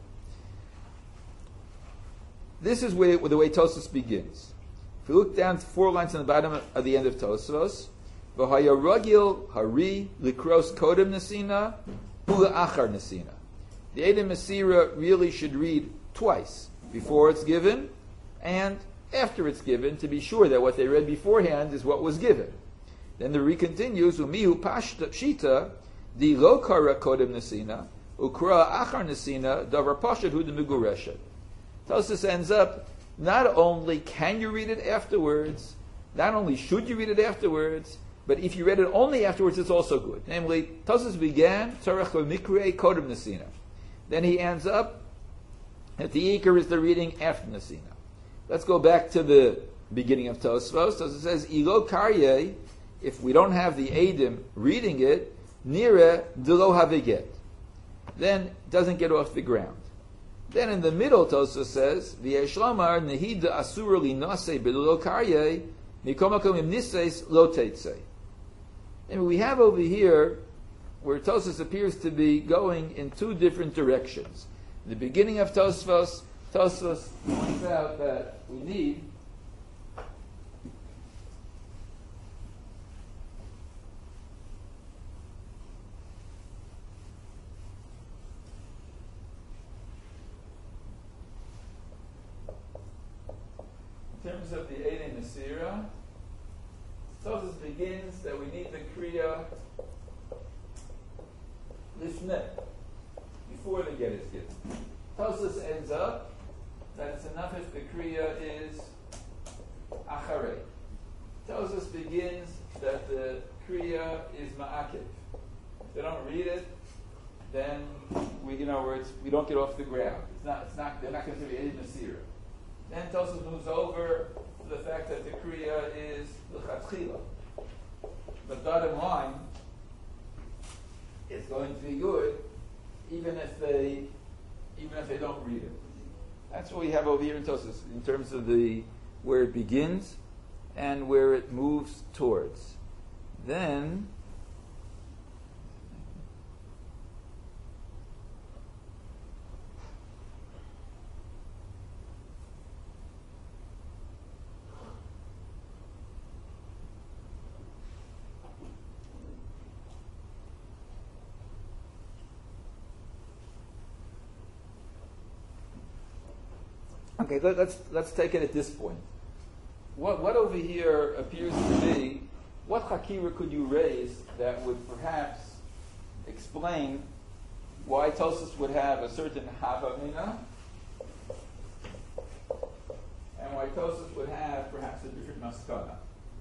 Speaker 1: This is where, where the way Tosfos begins. If you look down four lines on the bottom of the end of Tosfos, v'haya ragil hari likros kodem nesina ula achar nesina. The Eidei Mesira really should read twice before it's given and after it's given, to be sure that what they read beforehand is what was given. Then the Re continues, Umihu pashita di lo kara kodem nesina ukra achar nesina davar pashut hu de migureshet. Tosfos ends up, not only can you read it afterwards, not only should you read it afterwards, but if you read it only afterwards, it's also good. Namely, Tosfos began tzarech lemikre kodem nesina. Then he ends up that the ikar is the reading after nesina. Let's go back to the beginning of Tosfos. Tosfos says, Ilo karye, if we don't have the Eidim reading it, nire delo haviget. Then it doesn't get off the ground. Then in the middle, Tosfos says, V'yeshlamar nehida asura li nase b'lo karye, mikomakom im nises lo teitse. And we have over here, where Tosfos appears to be going in two different directions. In the beginning of Tosfos, Tosfos points out that we need in terms of the Eidei Mesira, Tosfos begins that we need the Kriya Lifnei, before the get is given. Tosfos ends up that it's enough if the Kriya is Acharei. Tosfos begins that the Kriya is Ma'akiv. If they don't read it, then we, in other words, we don't get off the ground. It's not, it's not, they're not going to be Eidei Mesira. Then Tosfos moves over to the fact that the Kriya is L'chatchila. The bottom line is going to be good, even if they, even if they don't read it. That's what we have over here in Tosfos in terms of the where it begins and where it moves towards. Then Okay, let, let's let's take it at this point. What what over here appears to be, what hakira could you raise that would perhaps explain why Tosfos would have a certain havamina, and why Tosfos would have perhaps a different maskana?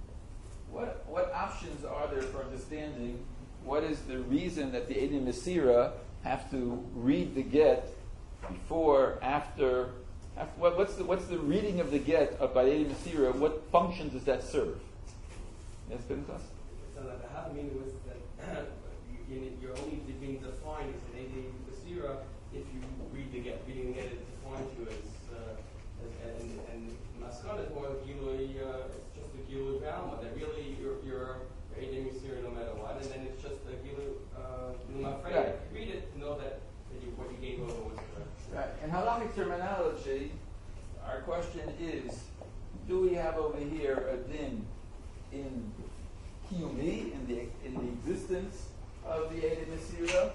Speaker 1: What what options are there for understanding what is the reason that the Eidim Mesira have to read the get before, after, after what, what's the what's the reading of the get of by Eidim Mesira? What function does that serve? Yes, Pinchas?
Speaker 5: So that the havamina was that you, you're only being defined as an Eidim Mesira if you read the get. Reading the get is defined to as, uh, as and, and maskana is more gilui, uh, it's just a gilui balma, that really you're you're Eidim Mesira no matter what, and then it's just a gilui uh numafreya.
Speaker 1: Right.
Speaker 5: You read it to know that, that you, what you gave over was correct.
Speaker 1: Right. In halachic terminology, our question is: do we have over here a din in kiyumi, in the in the existence of the Eidim Mesira,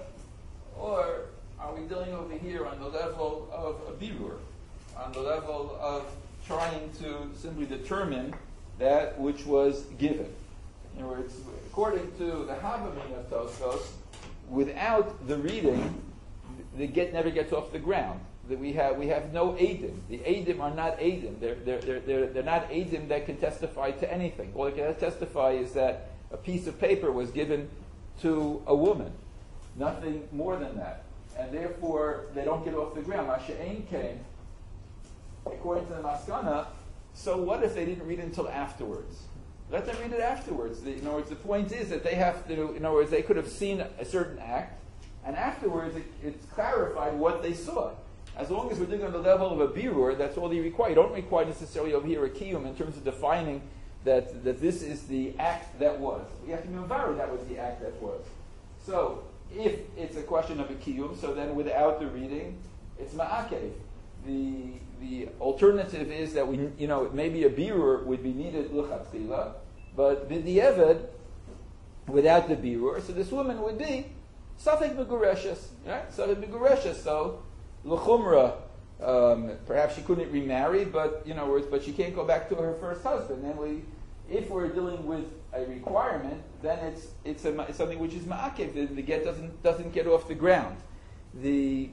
Speaker 1: or are we dealing over here on the level of a birur, on the level of trying to simply determine that which was given? In other words, according to the Havamim of Tosfos, without the reading, the get never gets off the ground. That we have we have no Eidim. The Eidim are not Eidim. They're they're they're they're, they're not Eidim that can testify to anything. All they can testify is that a piece of paper was given to a woman. Nothing more than that. And therefore they don't get off the ground. Masha'ain came, according to the Maskana, so what if they didn't read it until afterwards? Let them read it afterwards. The, in other words, the point is that they have to, in other words, they could have seen a certain act, and afterwards it, it's clarified what they saw. As long as we're doing on the level of a birur, that's all you require. You don't require necessarily over here a kiyum in terms of defining that, that this is the act that was. We have to be mevarer that was the act that was. So, if it's a question of a kiyum, so then without the reading, it's ma'akev. The the alternative is that we, you know, maybe a birur would be needed l'chatchila, but b'di'evad, without the birur, so this woman would be safek megureshes, right? Safek megureshes. So l'chumra, um, perhaps she couldn't remarry, but you know, but she can't go back to her first husband. Then we, if we're dealing with a requirement, then it's it's, a, it's something which is ma'akev. The, the get doesn't doesn't get off the ground. The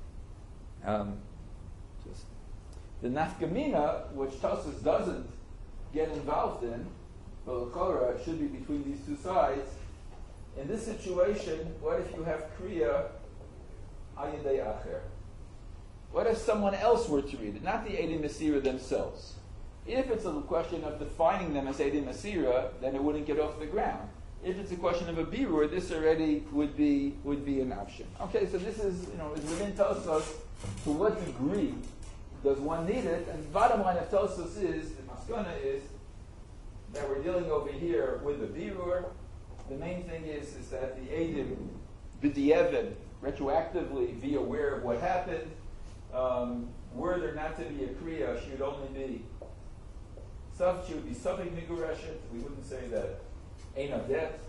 Speaker 1: um, The nafkamina, which Tosfos doesn't get involved in, but l'chora should be between these two sides. In this situation, what if you have kriya ayidei acher? What if someone else were to read it, not the Eidim Mesira themselves? If it's a question of defining them as Eidim Mesira, then it wouldn't get off the ground. If it's a question of a birur, this already would be would be an option. Okay, so this is, you know, is within Tosfos. To what degree does one need it? And the bottom line of Tosfos is, the maskana is, that we're dealing over here with the birur. The main thing is, is that the Eidim b'di'evad, retroactively be aware of what happened. Um, were there not to be a kriya, she would only be saf, she would be safek migureshet. We wouldn't say that ein adet.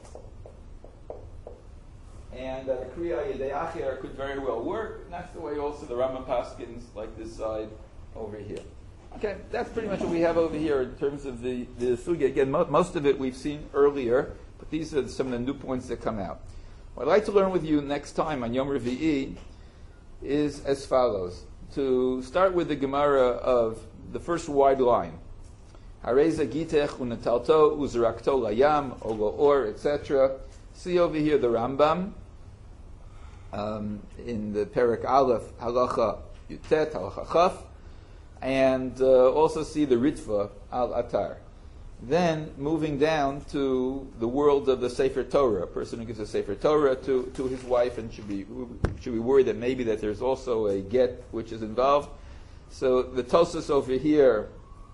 Speaker 1: And that a kriya yedei acher could very well work. And that's the way also the Rambam paskins, like this side over here. Okay, that's pretty much what we have over here in terms of the, the sugya. Again, mo- most of it we've seen earlier, but these are some of the new points that come out. What I'd like to learn with you next time on Yom Revi'i is as follows. To start with the Gemara of the first wide line. Hareza gitech unatalto uzarakto layam olo or, et cetera. See over here the Rambam um, in the Perek Aleph Halacha Yutet Halacha Chaf, and uh, also see the Ritva Al Atar. Then moving down to the world of the Sefer Torah, a person who gives a Sefer Torah to, to his wife and should be should be worried that maybe that there's also a get which is involved. So the Tosfos over here.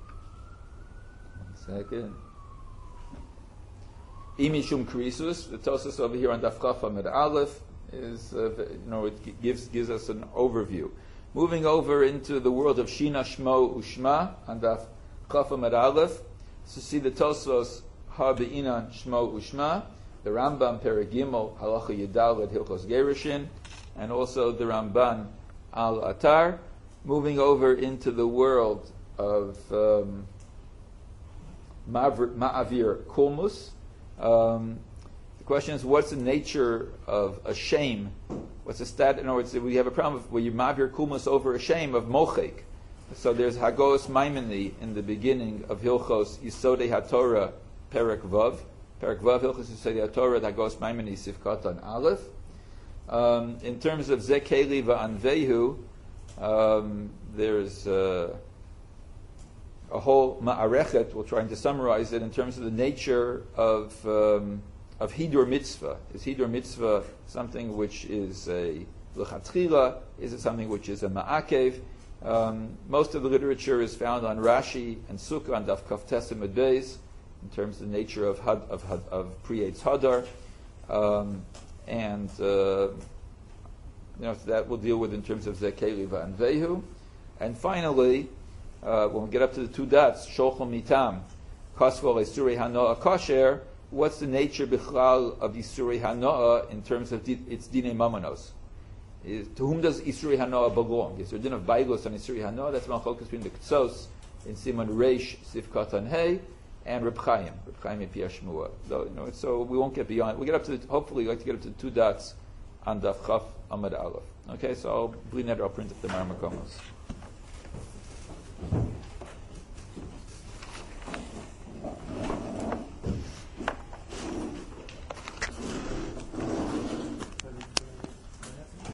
Speaker 1: One second. Imishum Krisus, the Tosfos over here on Daf Chaf Amud Aleph is, uh, you know, it gives gives us an overview. Moving over into the world of Shina Shmo Ushma on Daf Chaf Amud Aleph, so see the Tosfos Ha Be'inan Shmo Ushma, the Rambam Perek Gimel Halacha Yedaled Hilchos Gerushin, and also the Ramban Al Atar. moving over into the world of um, Ma'avir Kulmus. Um, the question is, what's the nature of a shame? What's the stat? In other words, we have a problem where you Ma'avir Kulmus over a shame of Mochek. So there's Hagos Maimoni in the beginning of Hilchos Yisodei HaTorah Perek Vav. Perek Vav Hilchos Yisodei HaTorah Hagos Maimoni Sifkatan Aleph. Um, in terms of Zekeli Va'anvehu, um, there's uh, a whole ma'arechet. We're trying to summarize it in terms of the nature of um, of Hidur Mitzvah. Is Hidur Mitzvah something which is a l'chatchila? Is it something which is a ma'akev? Um, most of the literature is found on Rashi and Sukkah and Daf Kaf Tesem Beis in terms of the nature of had, of of, of Priyetz Hadar, um, and uh, you know, so that we'll deal with in terms of Zekeli Va'anvehu. And finally, uh, when we get up to the two dots, Sholchol Mitam, Kasvol Isurei Hanoah Kosher, what's the nature Bichlal of Isurei Hanoah in terms of di- its Dinei Mamanos? Is, to whom does Isurei Hanoah belong? Is there a din of Baigos on Isurei Hanoah? That's Malchokas between the Ktsos in Simon Reish, Sifkatan Hey, and Reb Chaim, Reb Chaim Pi Hashmua. So, you know, so we won't get beyond. We get up to the, hopefully, like to get up to the two dots on Daf Chaf Amad Aleph. Okay, so I'll bring that. I'll print up the Marmakomos.